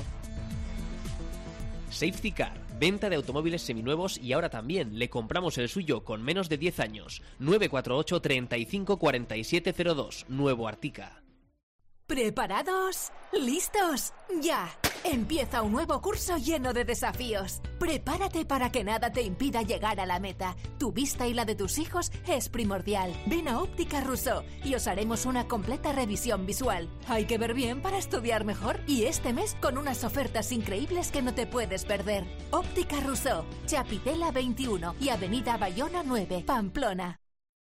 Safetycar, venta de automóviles seminuevos y ahora también le compramos el suyo con menos de diez años. nueve cuatro ocho, treinta y cinco, cuarenta y siete cero dos, Nuevo Artica. ¿Preparados? ¿Listos? ¡Ya! Empieza un nuevo curso lleno de desafíos. Prepárate para que nada te impida llegar a la meta. Tu vista y la de tus hijos es primordial. Ven a Óptica Rousseau y os haremos una completa revisión visual. Hay que ver bien para estudiar mejor. Y este mes con unas ofertas increíbles que no te puedes perder. Óptica Rousseau, Chapitela veintiuno y Avenida Bayona nueve, Pamplona.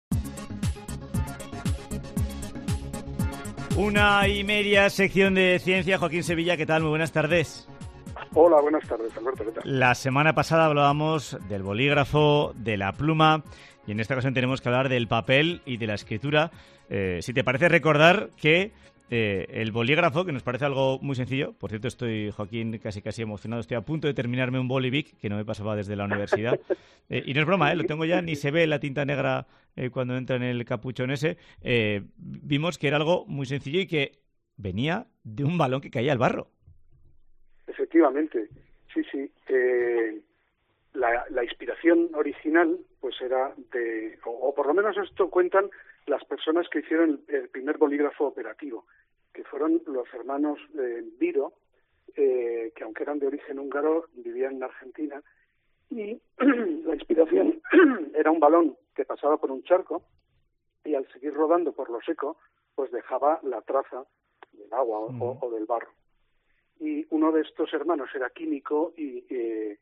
Una y media, sección de ciencia. Joaquín Sevilla, ¿qué tal? Muy buenas tardes. Hola, buenas tardes, Alberto, ¿qué tal? La semana pasada hablábamos del bolígrafo, de la pluma, y en esta ocasión tenemos que hablar del papel y de la escritura. Eh, si te parece, recordar que eh, el bolígrafo, que nos parece algo muy sencillo, por cierto, estoy, Joaquín, casi casi emocionado, estoy a punto de terminarme un bolivic, que no me pasaba desde la universidad, eh, y no es broma, eh, lo tengo ya, ni se ve la tinta negra eh, cuando entra en el capuchón ese. Eh, vimos que era algo muy sencillo y que venía de un balón que caía al barro. Efectivamente, sí, sí. Eh, la, la inspiración original, pues era de, o, o por lo menos esto cuentan las personas que hicieron el, el primer bolígrafo operativo, que fueron los hermanos eh, Viro, eh, que aunque eran de origen húngaro, vivían en Argentina, y la inspiración era un balón que pasaba por un charco y al seguir rodando por lo seco, pues dejaba la traza del agua mm. o, o del barro. Y uno de estos hermanos era químico y eh,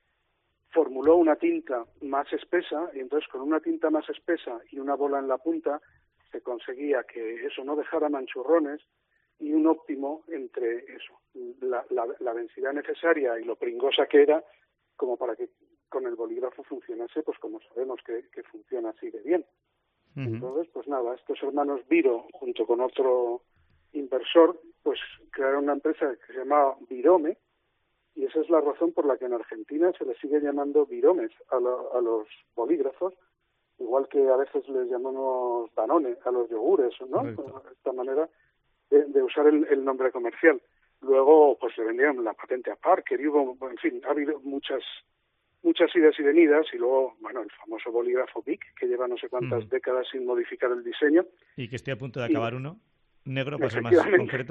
formuló una tinta más espesa, y entonces con una tinta más espesa y una bola en la punta se conseguía que eso no dejara manchurrones y un óptimo entre eso, la, la, la densidad necesaria y lo pringosa que era, como para que con el bolígrafo funcionase, pues como sabemos que, que funciona así de bien. Uh-huh. Entonces, pues nada, estos hermanos Viro, junto con otro inversor, pues crearon una empresa que se llamaba Virome, y esa es la razón por la que en Argentina se les sigue llamando viromes a, lo, a los bolígrafos, igual que a veces les llamamos Danone a los yogures, ¿no? Correcto. De esta manera de, de usar el, el nombre comercial. Luego, pues le vendieron la patente a Parker y hubo, en fin, ha habido muchas muchas idas y venidas, y luego, bueno, el famoso bolígrafo Bic, que lleva no sé cuántas mm. décadas sin modificar el diseño. Y que estoy a punto de acabar y, uno, negro, para ser más concreto.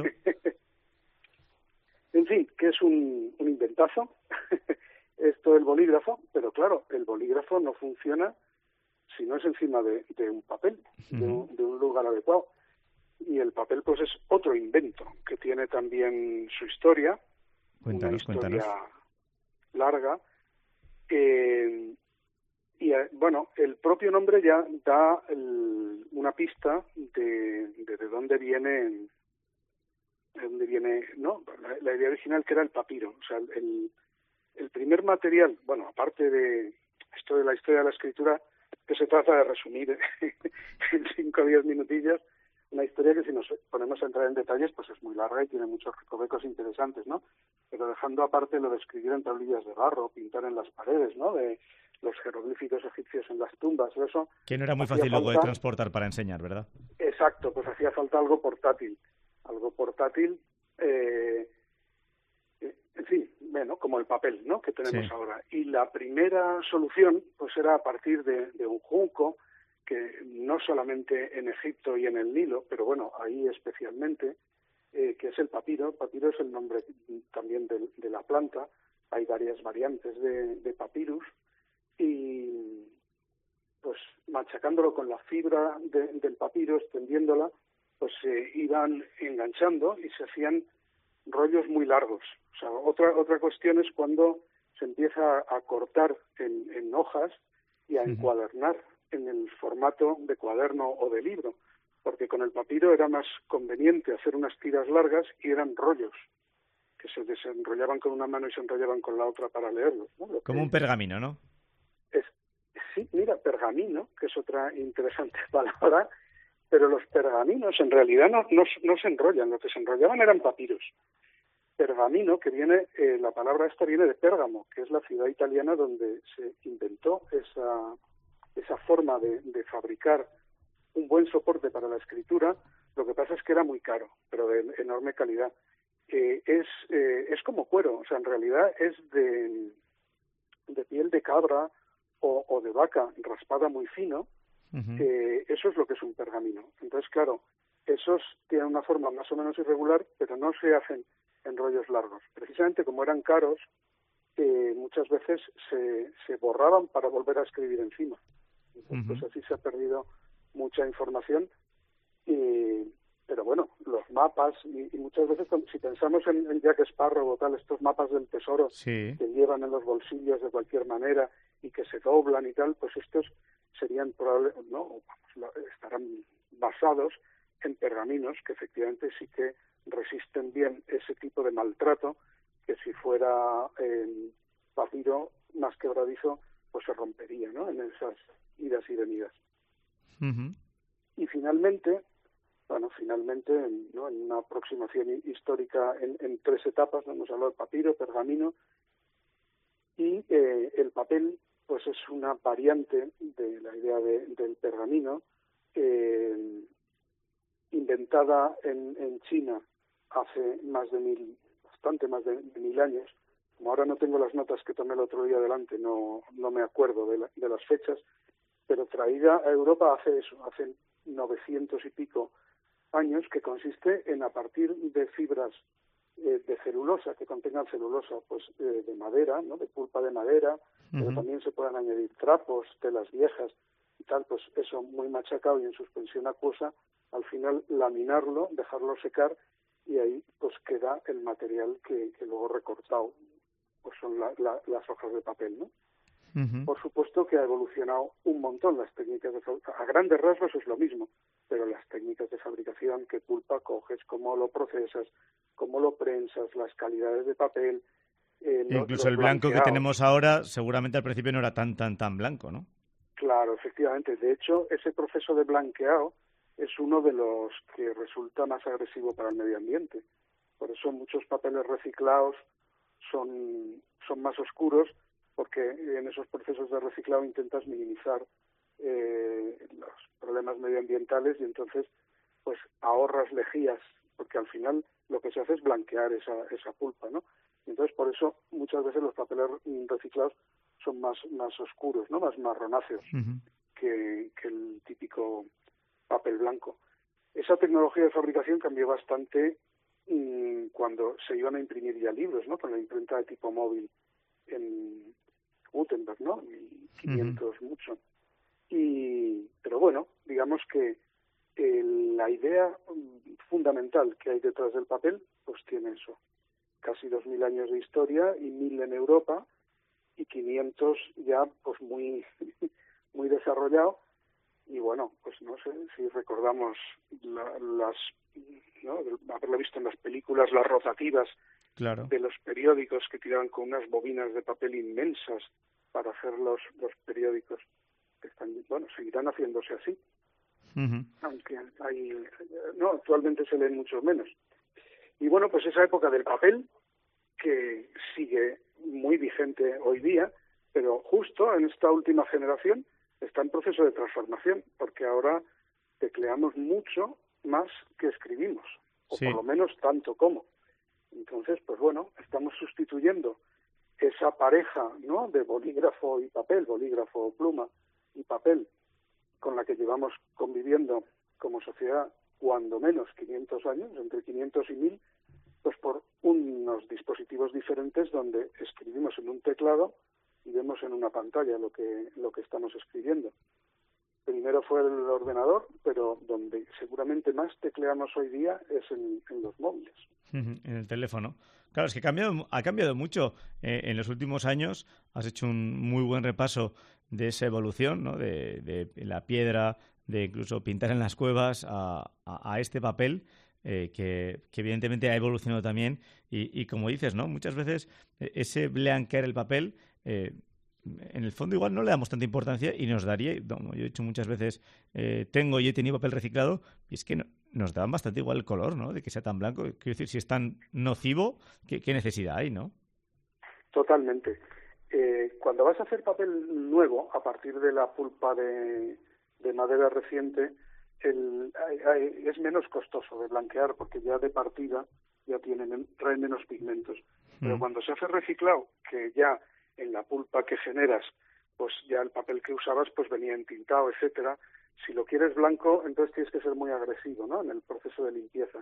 En fin, que es un, un inventazo, esto del bolígrafo, pero claro, el bolígrafo no funciona si no es encima de, de un papel, uh-huh. de, un, de un lugar adecuado. Y el papel, pues, es otro invento que tiene también su historia, cuéntanos, una historia cuéntanos. larga. Eh, y, eh, bueno, el propio nombre ya da el, una pista de, de, de dónde viene... de dónde viene, no, la, la idea original, que era el papiro. O sea, el, el primer material, bueno, aparte de esto de la historia de la escritura, que se trata de resumir en cinco o diez minutillos, una historia que si nos ponemos a entrar en detalles pues es muy larga y tiene muchos recovecos interesantes, ¿no? Pero dejando aparte lo de escribir en tablillas de barro, pintar en las paredes, ¿no? De los jeroglíficos egipcios en las tumbas, eso... Que no era muy fácil luego de transportar para enseñar, ¿verdad? Exacto, pues hacía falta algo portátil, algo portátil, eh, en fin, bueno, como el papel, ¿no? Que tenemos sí. ahora. Y la primera solución, pues era a partir de, de un junco, que no solamente en Egipto y en el Nilo, pero bueno, ahí especialmente, eh, que es el papiro. Papiro es el nombre también de, de la planta. Hay varias variantes de, de papirus y pues machacándolo con la fibra de, del papiro, extendiéndola, pues se iban enganchando y se hacían rollos muy largos. O sea, otra otra cuestión es cuando se empieza a cortar en, en hojas y a uh-huh. encuadernar en el formato de cuaderno o de libro, porque con el papiro era más conveniente hacer unas tiras largas y eran rollos que se desenrollaban con una mano y se enrollaban con la otra para leerlos, ¿no? Lo Como que, un pergamino, ¿no? Es, sí, mira, pergamino, que es otra interesante palabra, pero los pergaminos en realidad no, no, no se enrollan, lo que se enrollaban eran papiros. Pergamino, que viene, eh, la palabra esta viene de Pérgamo, que es la ciudad italiana donde se inventó esa, esa forma de, de fabricar un buen soporte para la escritura. Lo que pasa es que era muy caro, pero de enorme calidad. Eh, es, eh, es como cuero, o sea, en realidad es de, de piel de cabra o, o de vaca raspada muy fino. Uh-huh. eh, eso es lo que es un pergamino. Entonces, claro, esos tienen una forma más o menos irregular, pero no se hacen en rollos largos. Precisamente como eran caros, eh, muchas veces se, se borraban para volver a escribir encima. Entonces, uh-huh. pues así se ha perdido mucha información. Y, pero bueno, los mapas, y, y muchas veces si pensamos en, en Jack Sparrow o tal, estos mapas del tesoro sí. que llevan en los bolsillos de cualquier manera y que se doblan y tal, pues estos serían probables, no, estarán basados en pergaminos que efectivamente sí que resisten bien ese tipo de maltrato, que si fuera eh, papiro más quebradizo, pues se rompería, ¿no? En esas idas y venidas. Uh-huh. Y finalmente, bueno, finalmente, ¿no? En una aproximación histórica en, en tres etapas, ¿no? Hemos hablado de papiro, pergamino, y eh, el papel, pues es una variante de la idea de, del pergamino, eh, inventada en, en China hace más de mil, bastante más de, de mil años. Como ahora no tengo las notas que tomé el otro día adelante, no, no me acuerdo de, la, de las fechas, pero traída a Europa hace eso, hace novecientos y pico años, que consiste en, a partir de fibras eh, de celulosa, que contengan celulosa, pues eh, de madera, ¿no? De pulpa de madera, uh-huh. pero también se pueden añadir trapos, telas viejas y tal, pues eso muy machacado y en suspensión acuosa, al final laminarlo, dejarlo secar y ahí pues queda el material que, que luego recortado pues son la, la, las hojas de papel, ¿no? Uh-huh. Por supuesto que ha evolucionado un montón las técnicas de fabricación. A grandes rasgos es lo mismo, pero las técnicas de fabricación, qué pulpa coges, cómo lo procesas, cómo lo prensas, las calidades de papel... Eh, Incluso el blanco que tenemos ahora seguramente al principio no era tan, tan, tan blanco, ¿no? Claro, efectivamente. De hecho, ese proceso de blanqueado es uno de los que resulta más agresivo para el medio ambiente. Por eso muchos papeles reciclados son, son más oscuros, porque en esos procesos de reciclado intentas minimizar eh, los problemas medioambientales y entonces pues ahorras lejías, porque al final lo que se hace es blanquear esa, esa pulpa, ¿no? Y entonces por eso muchas veces los papeles reciclados son más, más oscuros, ¿no? Más marronáceos uh-huh. que, que el típico papel blanco. Esa tecnología de fabricación cambió bastante mmm, cuando se iban a imprimir ya libros, ¿no? Con la imprenta de tipo móvil en Gutenberg, ¿no? Y quinientos uh-huh. mucho. Y, pero bueno, digamos que el, la idea fundamental que hay detrás del papel, pues tiene eso. Casi dos mil años de historia y mil en Europa y quinientos ya pues muy, muy desarrollado. Y bueno, pues no sé si recordamos la, las, ¿no? haberlo visto en las películas, las rotativas claro. de los periódicos que tiraban con unas bobinas de papel inmensas para hacer los, los periódicos. Que están, bueno, seguirán haciéndose así. Uh-huh. Aunque hay, no, actualmente se leen mucho menos. Y bueno, pues esa época del papel, que sigue muy vigente hoy día, pero justo en esta última generación está en proceso de transformación, porque ahora tecleamos mucho más que escribimos, o sí. por lo menos tanto como. Entonces, pues bueno, estamos sustituyendo esa pareja, ¿no?, de bolígrafo y papel, bolígrafo, pluma y papel, con la que llevamos conviviendo como sociedad cuando menos quinientos años, entre quinientos y mil, pues por unos dispositivos diferentes donde escribimos en un teclado y vemos en una pantalla lo que lo que estamos escribiendo. Primero fue el ordenador, pero donde seguramente más tecleamos hoy día es en, en los móviles. En el teléfono. Claro, es que ha cambiado, ha cambiado mucho. Eh, en los últimos años has hecho un muy buen repaso de esa evolución, ¿no? De, de la piedra, de incluso pintar en las cuevas, a, a, a este papel eh, que, que evidentemente ha evolucionado también. Y, y como dices, ¿no?, muchas veces ese blanquear el papel... Eh, en el fondo igual no le damos tanta importancia y nos daría, no, yo he hecho muchas veces, eh, tengo y he tenido papel reciclado y es que no, nos da bastante igual el color, ¿no?, de que sea tan blanco. Quiero decir, si es tan nocivo, ¿qué, qué necesidad hay, no? Totalmente. Eh, cuando vas a hacer papel nuevo, a partir de la pulpa de, de madera reciente, el, hay, hay, es menos costoso de blanquear porque ya de partida ya tienen, traen menos pigmentos. Pero mm. cuando se hace reciclado, que ya en la pulpa que generas, pues ya el papel que usabas pues venía entintado, etcétera. Si lo quieres blanco, entonces tienes que ser muy agresivo, ¿no?, en el proceso de limpieza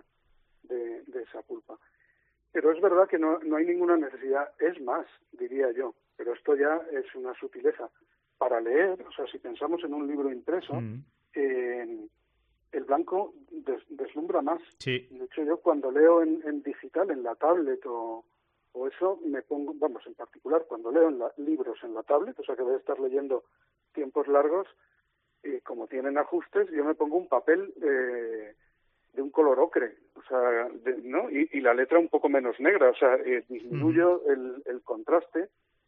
de, de esa pulpa. Pero es verdad que no, no hay ninguna necesidad, es más, diría yo, pero esto ya es una sutileza. Para leer, o sea, si pensamos en un libro impreso, mm. eh, el blanco des, deslumbra más. Sí. De hecho, yo cuando leo en, en digital, en la tablet o... o eso me pongo, vamos, en particular cuando leo en la, libros en la tablet, o sea que voy a estar leyendo tiempos largos, eh, como tienen ajustes, yo me pongo un papel eh, de un color ocre, o sea, de, ¿no? Y, y la letra un poco menos negra, o sea, eh, disminuyo mm. el, el contraste,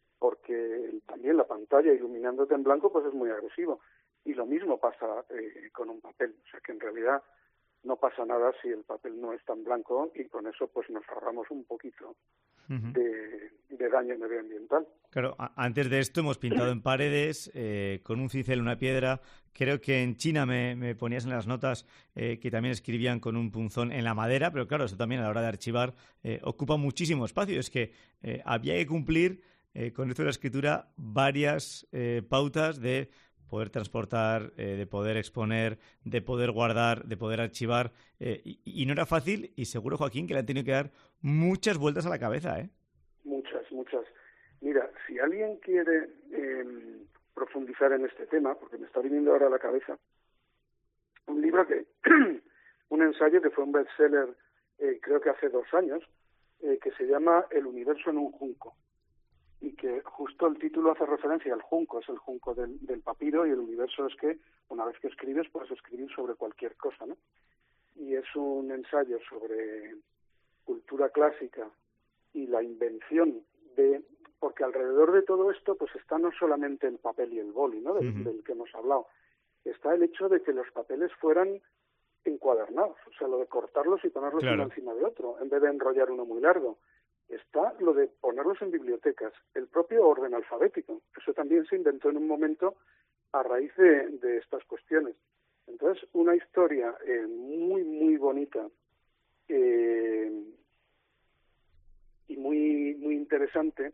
porque también la pantalla iluminándote en blanco pues es muy agresivo. Y lo mismo pasa eh, con un papel, o sea que en realidad no pasa nada si el papel no es tan blanco y con eso pues nos ahorramos un poquito uh-huh. de, de daño medioambiental. Claro, a- antes de esto hemos pintado en paredes eh, con un cincel, una piedra. Creo que en China me, me ponías en las notas eh, que también escribían con un punzón en la madera, pero claro, eso también a la hora de archivar eh, ocupa muchísimo espacio. Es que eh, había que cumplir eh, con esto de la escritura varias eh, pautas de poder transportar, eh, de poder exponer, de poder guardar, de poder archivar. Eh, y, y no era fácil, y seguro, Joaquín, que le han tenido que dar muchas vueltas a la cabeza, ¿eh? Muchas, muchas. Mira, si alguien quiere eh, profundizar en este tema, porque me está viniendo ahora a la cabeza, un libro que, un ensayo que fue un bestseller, eh, creo que hace dos años, eh, que se llama El universo en un junco. Y que justo el título hace referencia al junco, es el junco del, del papiro, y el universo es que una vez que escribes puedes escribir sobre cualquier cosa, ¿no? Y es un ensayo sobre cultura clásica y la invención de... Porque alrededor de todo esto pues está no solamente el papel y el boli, ¿no?, del, uh-huh. del que hemos hablado, está el hecho de que los papeles fueran encuadernados, o sea, lo de cortarlos y ponerlos claro. uno encima de otro, en vez de enrollar uno muy largo. Está lo de ponerlos en bibliotecas, el propio orden alfabético. Eso también se inventó en un momento a raíz de, de estas cuestiones. Entonces, una historia eh, muy, muy bonita eh, y muy, muy interesante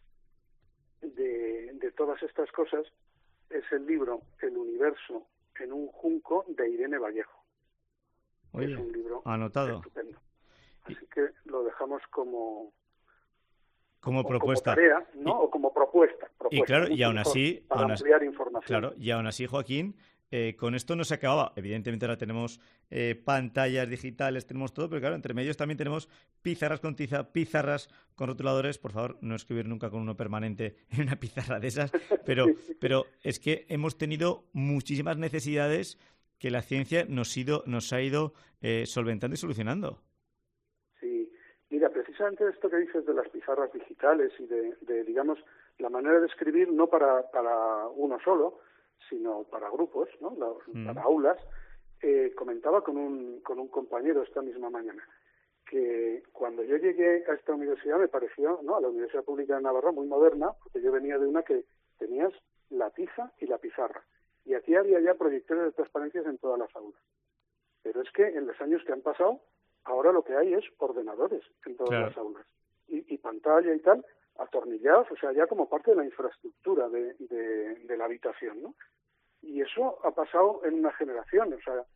de, de todas estas cosas es el libro El universo en un junco de Irene Vallejo. Oye, es un libro anotado. Estupendo. Así que lo dejamos como... Como propuesta. Como tarea, ¿no? Y, o como propuesta. propuesta y claro, y aún así... Para aún ampliar así, información. Claro, y aún así, Joaquín, eh, con esto no se acababa. Evidentemente ahora tenemos eh, pantallas digitales, tenemos todo, pero claro, entre medios también tenemos pizarras con tiza, pizarras con rotuladores. Por favor, no escribir nunca con uno permanente en una pizarra de esas. Pero, pero es que hemos tenido muchísimas necesidades que la ciencia nos, ido, nos ha ido eh, solventando y solucionando. Mira, precisamente esto que dices de las pizarras digitales y de, de digamos, la manera de escribir no para, para uno solo, sino para grupos, ¿no? La, mm. para aulas, eh, comentaba con un, con un compañero esta misma mañana que cuando yo llegué a esta universidad me pareció, ¿no?, a la Universidad Pública de Navarra, muy moderna, porque yo venía de una que tenías la tiza y la pizarra. Y aquí había ya proyectores de transparencias en todas las aulas. Pero es que en los años que han pasado, ahora lo que hay es ordenadores en todas Claro. las aulas. Y, y pantalla y tal, atornillados, o sea, ya como parte de la infraestructura de, de, de la habitación, ¿no? Y eso ha pasado en una generación, o sea,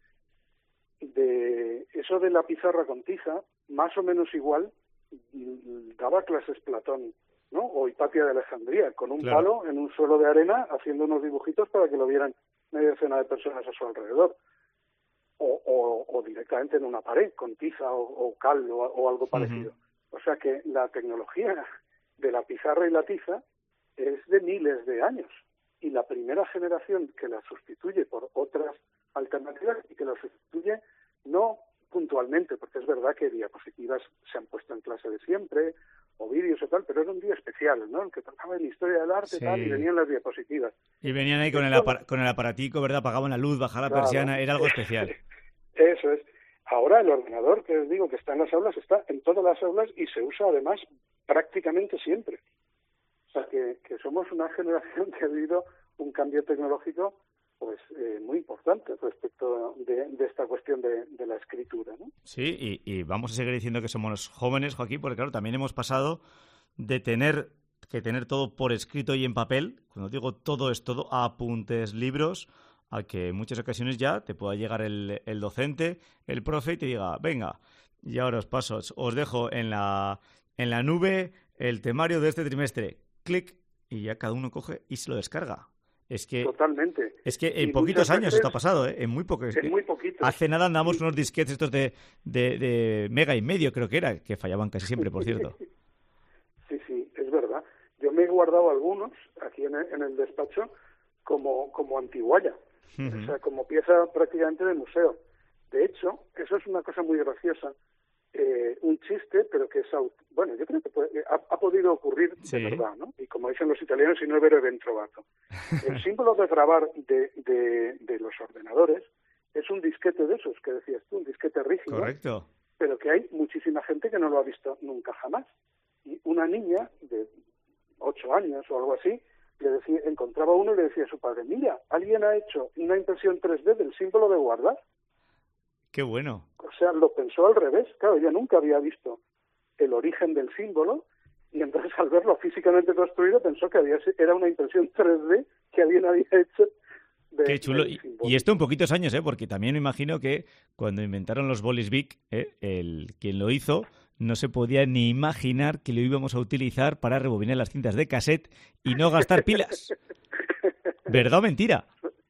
de eso de la pizarra con tiza, más o menos igual, daba clases Platón, ¿no? O Hipatia de Alejandría, con un Claro. palo en un suelo de arena haciendo unos dibujitos para que lo vieran media docena de personas a su alrededor. O, o, o directamente en una pared, con tiza o, o cal o, o algo parecido. O sea que la tecnología de la pizarra y la tiza es de miles de años. Y la primera generación que la sustituye por otras alternativas y que la sustituye no puntualmente, porque es verdad que diapositivas se han puesto en clase de siempre, o vídeos o tal, pero era un día especial, ¿no? El que tocaba en la historia del arte Sí. tal, y venían las diapositivas. Y venían ahí con el, apar- con el aparatico, ¿verdad? Apagaban la luz, bajaban la Claro. persiana, era algo especial. Eso es. Ahora el ordenador, que os digo que está en las aulas, está en todas las aulas y se usa además prácticamente siempre. O sea que, que somos una generación que ha vivido un cambio tecnológico pues eh, muy importante respecto de, de esta cuestión de, de la escritura, ¿no? Sí, y, y vamos a seguir diciendo que somos los jóvenes, Joaquín, porque claro, también hemos pasado de tener que tener todo por escrito y en papel, cuando digo todo es todo, apuntes, libros, a que en muchas ocasiones ya te pueda llegar el, el docente, el profe, y te diga, venga, y ahora os paso, os dejo en la, en la nube el temario de este trimestre, clic, y ya cada uno coge y se lo descarga. Es que, Totalmente. es que en Y poquitos muchas años veces- esto ha pasado, ¿eh? En muy pocos. En muy poquitos. Hace nada andamos unos disquetes estos de, de, de mega y medio, creo que era, que fallaban casi siempre, por cierto. Sí, sí, es verdad. Yo me he guardado algunos aquí en el, en el despacho como, como antiguaya, o sea, como pieza prácticamente de museo. De hecho, eso es una cosa muy graciosa, eh, un chiste, pero que es, aut- bueno, yo creo que puede- ha, ha podido ocurrir de Sí. verdad, ¿no? Y como dicen los italianos, si no vero ben trovato. El símbolo de grabar de, de, de los ordenadores es un disquete de esos, que decías tú, un disquete rígido, Correcto. pero que hay muchísima gente que no lo ha visto nunca jamás. Y una niña de ocho años o algo así, le decía, encontraba uno y le decía a su padre, mira, alguien ha hecho una impresión tres D del símbolo de guardar. Qué bueno. O sea, lo pensó al revés. Claro, ella nunca había visto el origen del símbolo y entonces al verlo físicamente construido pensó que había era una impresión tres D que alguien había hecho. De, Qué chulo. del Y, símbolo. y esto en poquitos años, ¿eh? Porque también me imagino que cuando inventaron los bolis Bic, ¿eh? el quien lo hizo no se podía ni imaginar que lo íbamos a utilizar para rebobinar las cintas de cassette y no gastar pilas. ¿Verdad o mentira?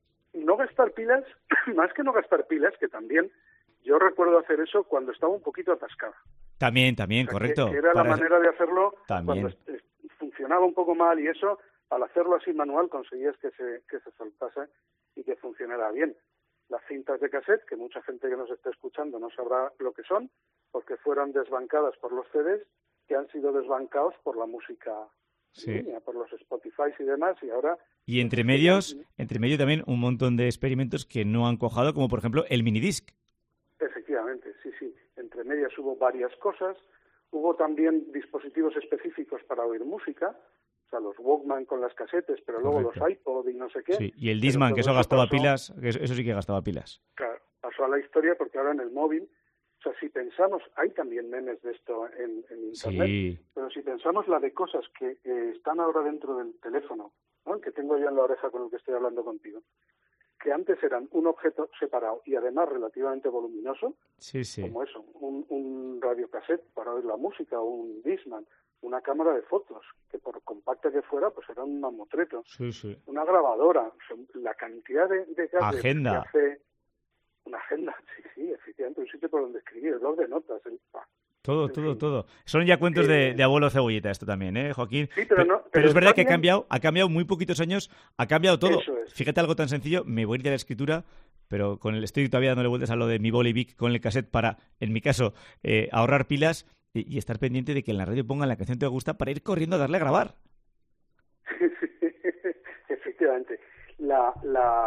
No gastar pilas, más que no gastar pilas, que también yo recuerdo hacer eso cuando estaba un poquito atascada. También, también, O sea, correcto. Que, que era Para- la manera de hacerlo También. cuando est- est- funcionaba un poco mal y eso, al hacerlo así manual conseguías que se, que se soltase y que funcionara bien. Las cintas de cassette, que mucha gente que nos está escuchando no sabrá lo que son, porque fueron desbancadas por los C Ds, que han sido desbancados por la música Sí. en línea, por los Spotify y demás, y ahora Y entre medios, entre medio también un montón de experimentos que no han cojado, como por ejemplo el minidisc. efectivamente, sí, sí. Entre medias hubo varias cosas. Hubo también dispositivos específicos para oír música, o sea, los Walkman con las casetes, pero luego Correcto. los iPod y no sé qué. Sí, y el Pero Discman, todo que eso eso gastaba pasó- pilas, que eso, eso sí que gastaba pilas. Claro, pasó a la historia porque ahora en el móvil, o sea, si pensamos, hay también memes de esto en, en Internet, Sí. pero si pensamos la de cosas que eh, están ahora dentro del teléfono, ¿no? El que tengo yo en la oreja con el que estoy hablando contigo, que antes eran un objeto separado y además relativamente voluminoso, Sí, sí. como eso, un, un radiocassette para oír la música, un Discman, una cámara de fotos, que por compacta que fuera, pues era un mamotreto, Sí, sí. una grabadora, o sea, la cantidad de, de gadgets Agenda. que hace una agenda, sí, sí, efectivamente, un sitio por donde escribir, el blog de notas, el, ah, Todo, todo, todo. Son ya cuentos de, Eh, de abuelo cebolleta esto también, ¿eh, Joaquín? Sí, pero no- pero pero es verdad que ha también- cambiado, ha cambiado muy poquitos años, ha cambiado todo. Eso es. Fíjate algo tan sencillo, me voy a ir de la escritura, pero con el estoy todavía dándole vueltas a lo de mi boli Bic con el cassette para, en mi caso, eh, ahorrar pilas y, y estar pendiente de que en la radio pongan la canción que te gusta para ir corriendo a darle a grabar. efectivamente. La, la, a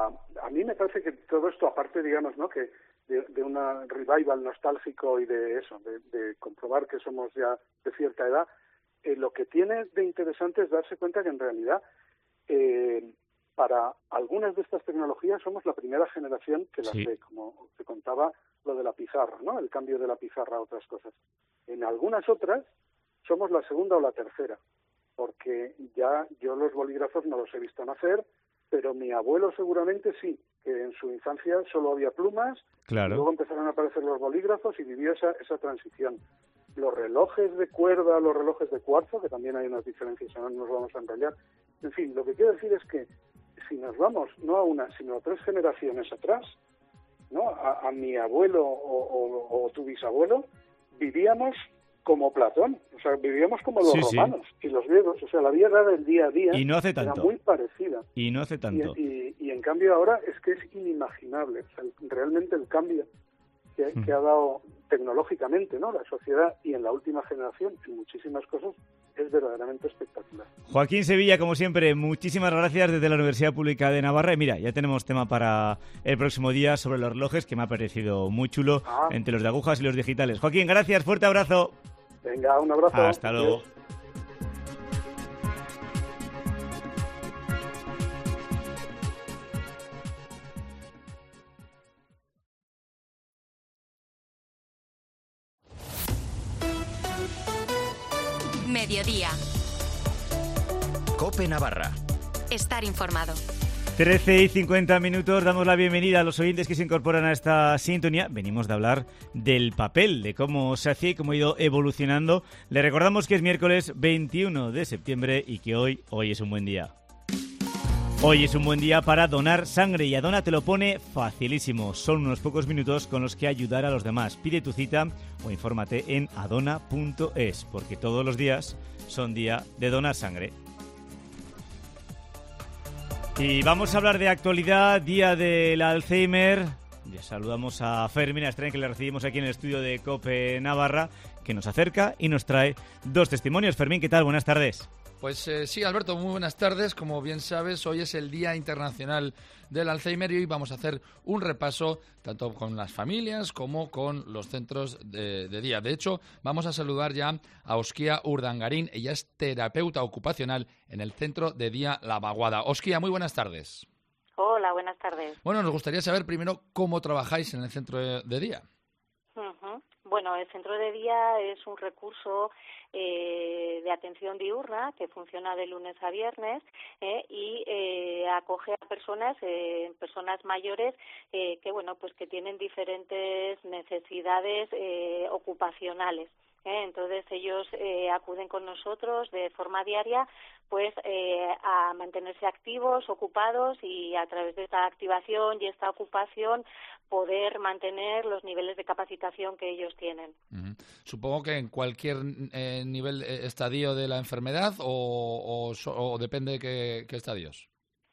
mí me parece que todo esto, aparte, digamos, ¿no?, que de, de un revival nostálgico y de eso, de, de comprobar que somos ya de cierta edad, eh, lo que tiene de interesante es darse cuenta que en realidad eh, para algunas de estas tecnologías somos la primera generación que las Sí. ve, como te contaba lo de la pizarra, ¿no?, el cambio de la pizarra a otras cosas. En algunas otras somos la segunda o la tercera, porque ya yo los bolígrafos no los he visto nacer, pero mi abuelo seguramente sí, que en su infancia solo había plumas, Claro. y luego empezaron a aparecer los bolígrafos y vivió esa, esa transición. Los relojes de cuerda, los relojes de cuarzo, que también hay unas diferencias, no nos vamos a enrollar. En fin, lo que quiero decir es que si nos vamos no a una, sino a tres generaciones atrás, ¿no?, a, a mi abuelo o, o, o tu bisabuelo, vivíamos como Platón, o sea, vivíamos como los Sí, sí. romanos y los griegos, o sea, la vida del día a día Y no hace era tanto. muy parecida. Y no hace tanto. Y, y, y en cambio ahora es que es inimaginable, o sea, el- realmente el cambio que, Mm. que ha dado tecnológicamente, ¿no?, la sociedad y en la última generación en muchísimas cosas es verdaderamente espectacular. Joaquín Sevilla, como siempre, muchísimas gracias desde la Universidad Pública de Navarra. Y mira, ya tenemos tema para el próximo día sobre los relojes, que me ha parecido muy chulo, Ah. entre los de agujas y los digitales. Joaquín, gracias, fuerte abrazo. Venga, un abrazo. Hasta luego. Adiós. Mediodía. Cope Navarra. Estar informado. trece y cincuenta minutos, damos la bienvenida a los oyentes que se incorporan a esta sintonía. Venimos de hablar del papel, de cómo se hacía y cómo ha ido evolucionando. Le recordamos que es miércoles veintiuno de septiembre y que hoy, hoy es un buen día. Hoy es un buen día para donar sangre y Adona te lo pone facilísimo. Son unos pocos minutos con los que ayudar a los demás. Pide tu cita o infórmate en adona punto es, porque todos los días son día de donar sangre. Y vamos a hablar de actualidad, día del Alzheimer. Ya saludamos a Fermín Astren, que le recibimos aquí en el estudio de COPE Navarra, que nos acerca y nos trae dos testimonios. Fermín, ¿qué tal? Buenas tardes. Pues eh, sí, Alberto, muy buenas tardes. Como bien sabes, hoy es el Día Internacional del Alzheimer y hoy vamos a hacer un repaso tanto con las familias como con los centros de, de día. De hecho, vamos a saludar ya a Osquía Urdangarín. Ella es terapeuta ocupacional en el centro de día La Vaguada. Osquía, muy buenas tardes. Hola, buenas tardes. Bueno, nos gustaría saber primero cómo trabajáis en el centro de, de día. Ujú. Bueno, el centro de día es un recurso eh, de atención diurna que funciona de lunes a viernes eh, y eh, acoge a personas, eh, personas mayores eh, que bueno, pues que tienen diferentes necesidades eh, ocupacionales. ¿eh? Entonces ellos eh, acuden con nosotros de forma diaria pues eh, a mantenerse activos, ocupados y a través de esta activación y esta ocupación poder mantener los niveles de capacitación que ellos tienen. Uh-huh. Supongo que en cualquier eh, nivel, eh, estadio de la enfermedad o, o, so- o depende de qué, qué estadios.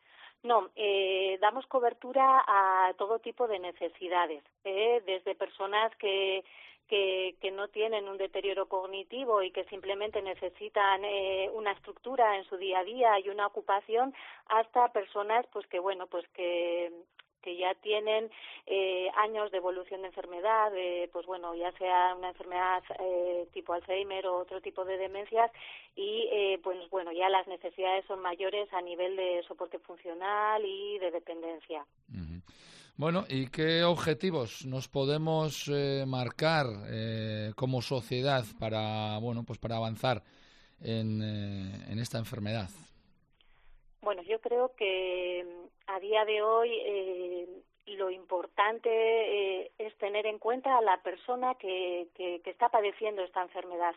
No, eh, damos cobertura a todo tipo de necesidades, ¿eh? Desde personas que Que, que no tienen un deterioro cognitivo y que simplemente necesitan eh, una estructura en su día a día y una ocupación, hasta personas pues que bueno pues que que ya tienen eh, años de evolución de enfermedad, eh, pues bueno, ya sea una enfermedad eh, tipo Alzheimer o otro tipo de demencias y eh, pues bueno, ya las necesidades son mayores a nivel de soporte funcional y de dependencia. Uh-huh. Bueno, ¿y qué objetivos nos podemos eh, marcar eh, como sociedad para, bueno, pues para avanzar en, eh, en esta enfermedad? Bueno, yo creo que a día de hoy eh, lo importante eh, es tener en cuenta a la persona que, que, que está padeciendo esta enfermedad.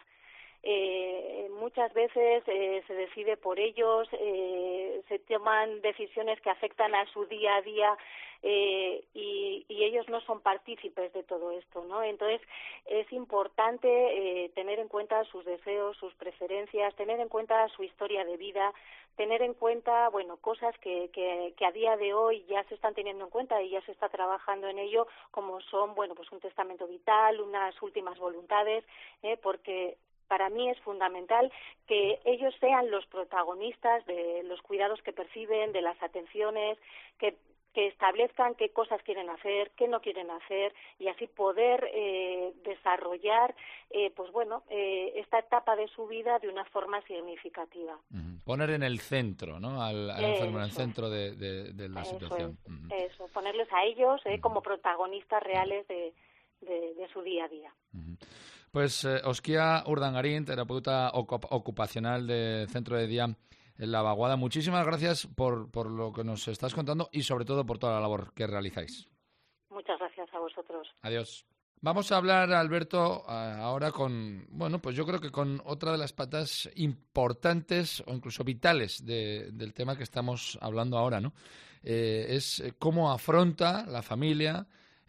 Eh, muchas veces eh, se decide por ellos, eh, se toman decisiones que afectan a su día a día eh, y, y ellos no son partícipes de todo esto, ¿no? Entonces es importante eh, tener en cuenta sus deseos, sus preferencias, tener en cuenta su historia de vida, tener en cuenta, bueno, cosas que, que, que a día de hoy ya se están teniendo en cuenta y ya se está trabajando en ello, como son, bueno, pues un testamento vital, unas últimas voluntades, eh, porque para mí es fundamental que ellos sean los protagonistas de los cuidados que perciben, de las atenciones, que que establezcan qué cosas quieren hacer, qué no quieren hacer, y así poder eh, desarrollar, eh, pues bueno, eh, esta etapa de su vida de una forma significativa. Uh-huh. Poner en el centro, ¿no? Al, al enfermo, en el centro de, de, de la eso situación. Es, uh-huh. Eso, ponerles a ellos eh, uh-huh. como protagonistas reales de, de, de su día a día. Uh-huh. Pues eh, Osquia Urdangarín, terapeuta ocup- ocupacional del Centro de Día en La Vaguada, muchísimas gracias por, por lo que nos estás contando y sobre todo por toda la labor que realizáis. Muchas gracias a vosotros. Adiós. Vamos a hablar, Alberto, ahora con, bueno, pues yo creo que con otra de las patas importantes o incluso vitales de, del tema que estamos hablando ahora, ¿no? Eh, es cómo afronta la familia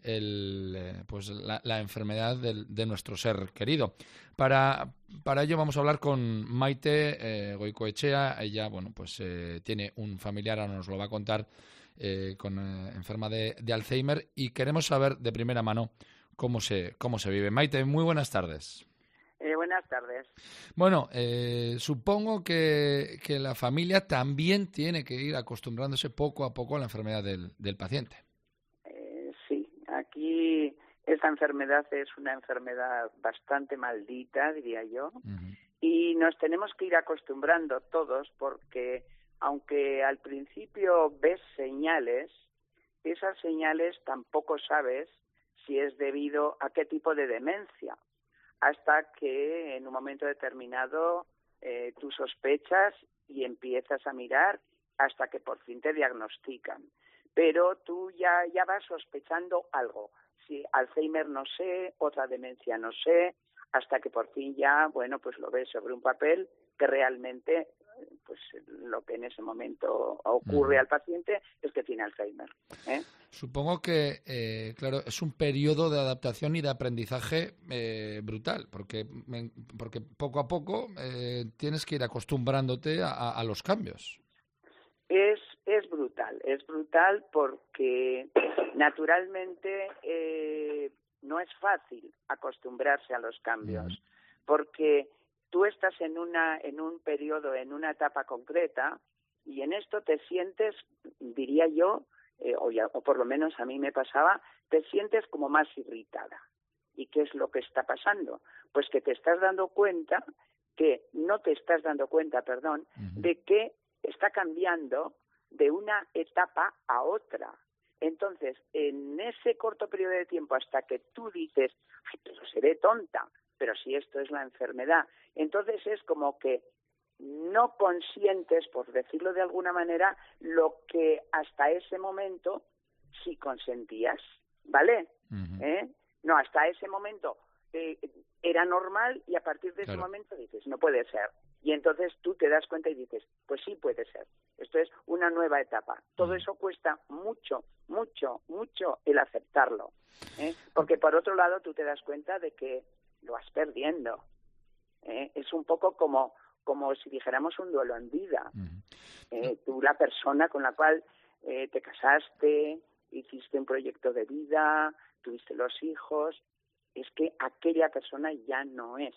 el, eh, pues la, la enfermedad del, de nuestro ser querido. Para, para ello vamos a hablar con Maite eh, Goicoechea. Ella, bueno, pues eh, tiene un familiar, ahora nos lo va a contar, eh, con eh, enferma de, de Alzheimer, y queremos saber de primera mano cómo se cómo se vive. Maite, muy buenas tardes. Eh, buenas tardes. Bueno, eh, supongo que, que la familia también tiene que ir acostumbrándose poco a poco a la enfermedad del, del paciente. Eh, sí, aquí esta enfermedad es una enfermedad bastante maldita, diría yo, uh-huh. y nos tenemos que ir acostumbrando todos porque aunque al principio ves señales, esas señales tampoco sabes si es debido a qué tipo de demencia, hasta que en un momento determinado eh, tú sospechas y empiezas a mirar hasta que por fin te diagnostican. Pero tú ya, ya vas sospechando algo. Si Alzheimer no sé, otra demencia no sé, hasta que por fin ya, bueno, pues lo ves sobre un papel que realmente, pues lo que en ese momento ocurre uh-huh. al paciente es que tiene Alzheimer. ¿eh? Supongo que, eh, claro, es un periodo de adaptación y de aprendizaje eh, brutal, porque, porque poco a poco eh, tienes que ir acostumbrándote a, a los cambios. Es, es brutal, es brutal porque naturalmente eh, no es fácil acostumbrarse a los cambios, uh-huh. porque tú estás en una en un periodo, en una etapa concreta, y en esto te sientes, diría yo, eh, o, ya, o por lo menos a mí me pasaba, te sientes como más irritada. ¿Y qué es lo que está pasando? Pues que te estás dando cuenta, que no te estás dando cuenta, perdón, uh-huh. de que está cambiando de una etapa a otra. Entonces, en ese corto periodo de tiempo, hasta que tú dices, ay, pero seré tonta, pero si esto es la enfermedad, entonces es como que no consientes, por decirlo de alguna manera, lo que hasta ese momento sí consentías, ¿vale? Uh-huh. ¿Eh? No, hasta ese momento eh, era normal y a partir de claro. ese momento dices, no puede ser. Y entonces tú te das cuenta y dices, pues sí puede ser. Esto es una nueva etapa. Todo eso cuesta mucho, mucho, mucho el aceptarlo. ¿eh? Porque por otro lado tú te das cuenta de que lo vas perdiendo. ¿eh? Es un poco como, como si dijéramos un duelo en vida. Eh, tú, la persona con la cual eh, te casaste, hiciste un proyecto de vida, tuviste los hijos, es que aquella persona ya no es.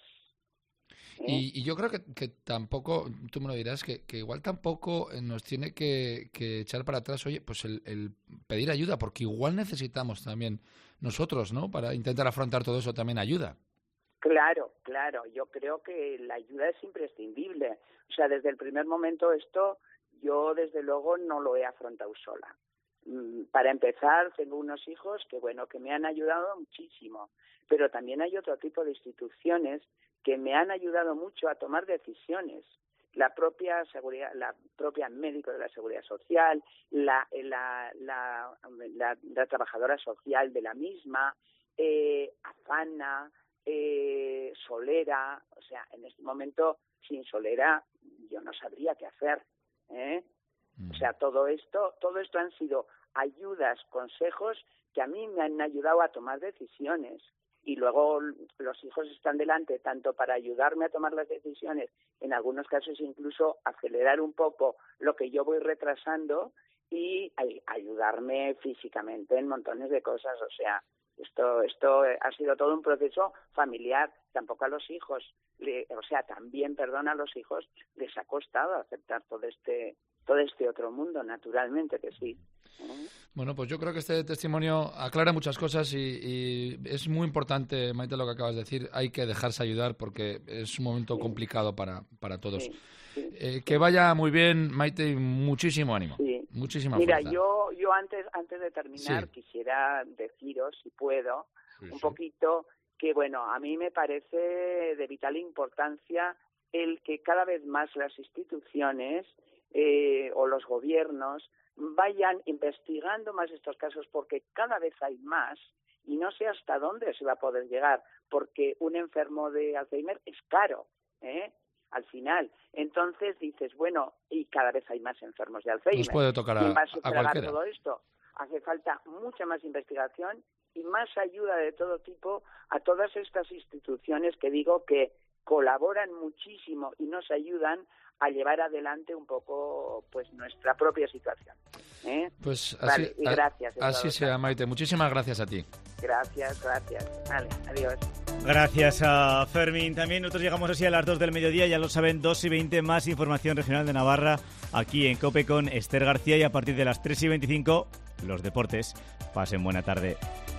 ¿Eh? Y, y yo creo que, que tampoco, tú me lo dirás, que, que igual tampoco nos tiene que, que echar para atrás, oye, pues el, el pedir ayuda, porque igual necesitamos también nosotros, ¿no? Para intentar afrontar todo eso también ayuda. Claro, claro, yo creo que la ayuda es imprescindible. O sea, desde el primer momento esto yo desde luego no lo he afrontado sola. Para empezar, tengo unos hijos que, bueno, que me han ayudado muchísimo, pero también hay otro tipo de instituciones que me han ayudado mucho a tomar decisiones. La propia seguridad, la propia médico de la Seguridad Social, la, la, la, la, la trabajadora social de la misma, eh, Afana, eh, Solera. O sea, en este momento, sin Solera, yo no sabría qué hacer, ¿eh? O sea, todo esto, todo esto han sido ayudas, consejos que a mí me han ayudado a tomar decisiones. Y luego los hijos están delante tanto para ayudarme a tomar las decisiones, en algunos casos incluso acelerar un poco lo que yo voy retrasando y ayudarme físicamente en montones de cosas. O sea, esto esto ha sido todo un proceso familiar. Tampoco a los hijos, le, o sea, también, perdón, a los hijos les ha costado aceptar todo este todo este otro mundo, naturalmente que sí. Bueno, pues yo creo que este testimonio aclara muchas cosas y, y es muy importante, Maite, lo que acabas de decir. Hay que dejarse ayudar porque es un momento sí. complicado para, para todos. Sí, sí. Eh, que vaya muy bien, Maite, y muchísimo ánimo. Sí. Muchísima Mira, fuerza. yo, yo antes, antes de terminar sí. quisiera deciros, si puedo, sí, un sí. poquito que, bueno, a mí me parece de vital importancia el que cada vez más las instituciones eh, o los gobiernos vayan investigando más estos casos, porque cada vez hay más y no sé hasta dónde se va a poder llegar, porque un enfermo de Alzheimer es caro, ¿eh? Al final. Entonces dices, bueno, y cada vez hay más enfermos de Alzheimer. Nos puede tocar a, ¿Quién va a sufragar a cualquiera? Todo esto? Hace falta mucha más investigación y más ayuda de todo tipo a todas estas instituciones que digo que colaboran muchísimo y nos ayudan a llevar adelante un poco pues nuestra propia situación. ¿eh? Pues así, vale, y gracias. A, así sea, Maite. Muchísimas gracias a ti. Gracias, gracias. Vale, adiós. Gracias a Fermín. También nosotros llegamos así a las dos del mediodía, ya lo saben, dos y veinte, más información regional de Navarra aquí en COPE con Esther García, y a partir de las tres y veinticinco, los deportes. Pasen buena tarde.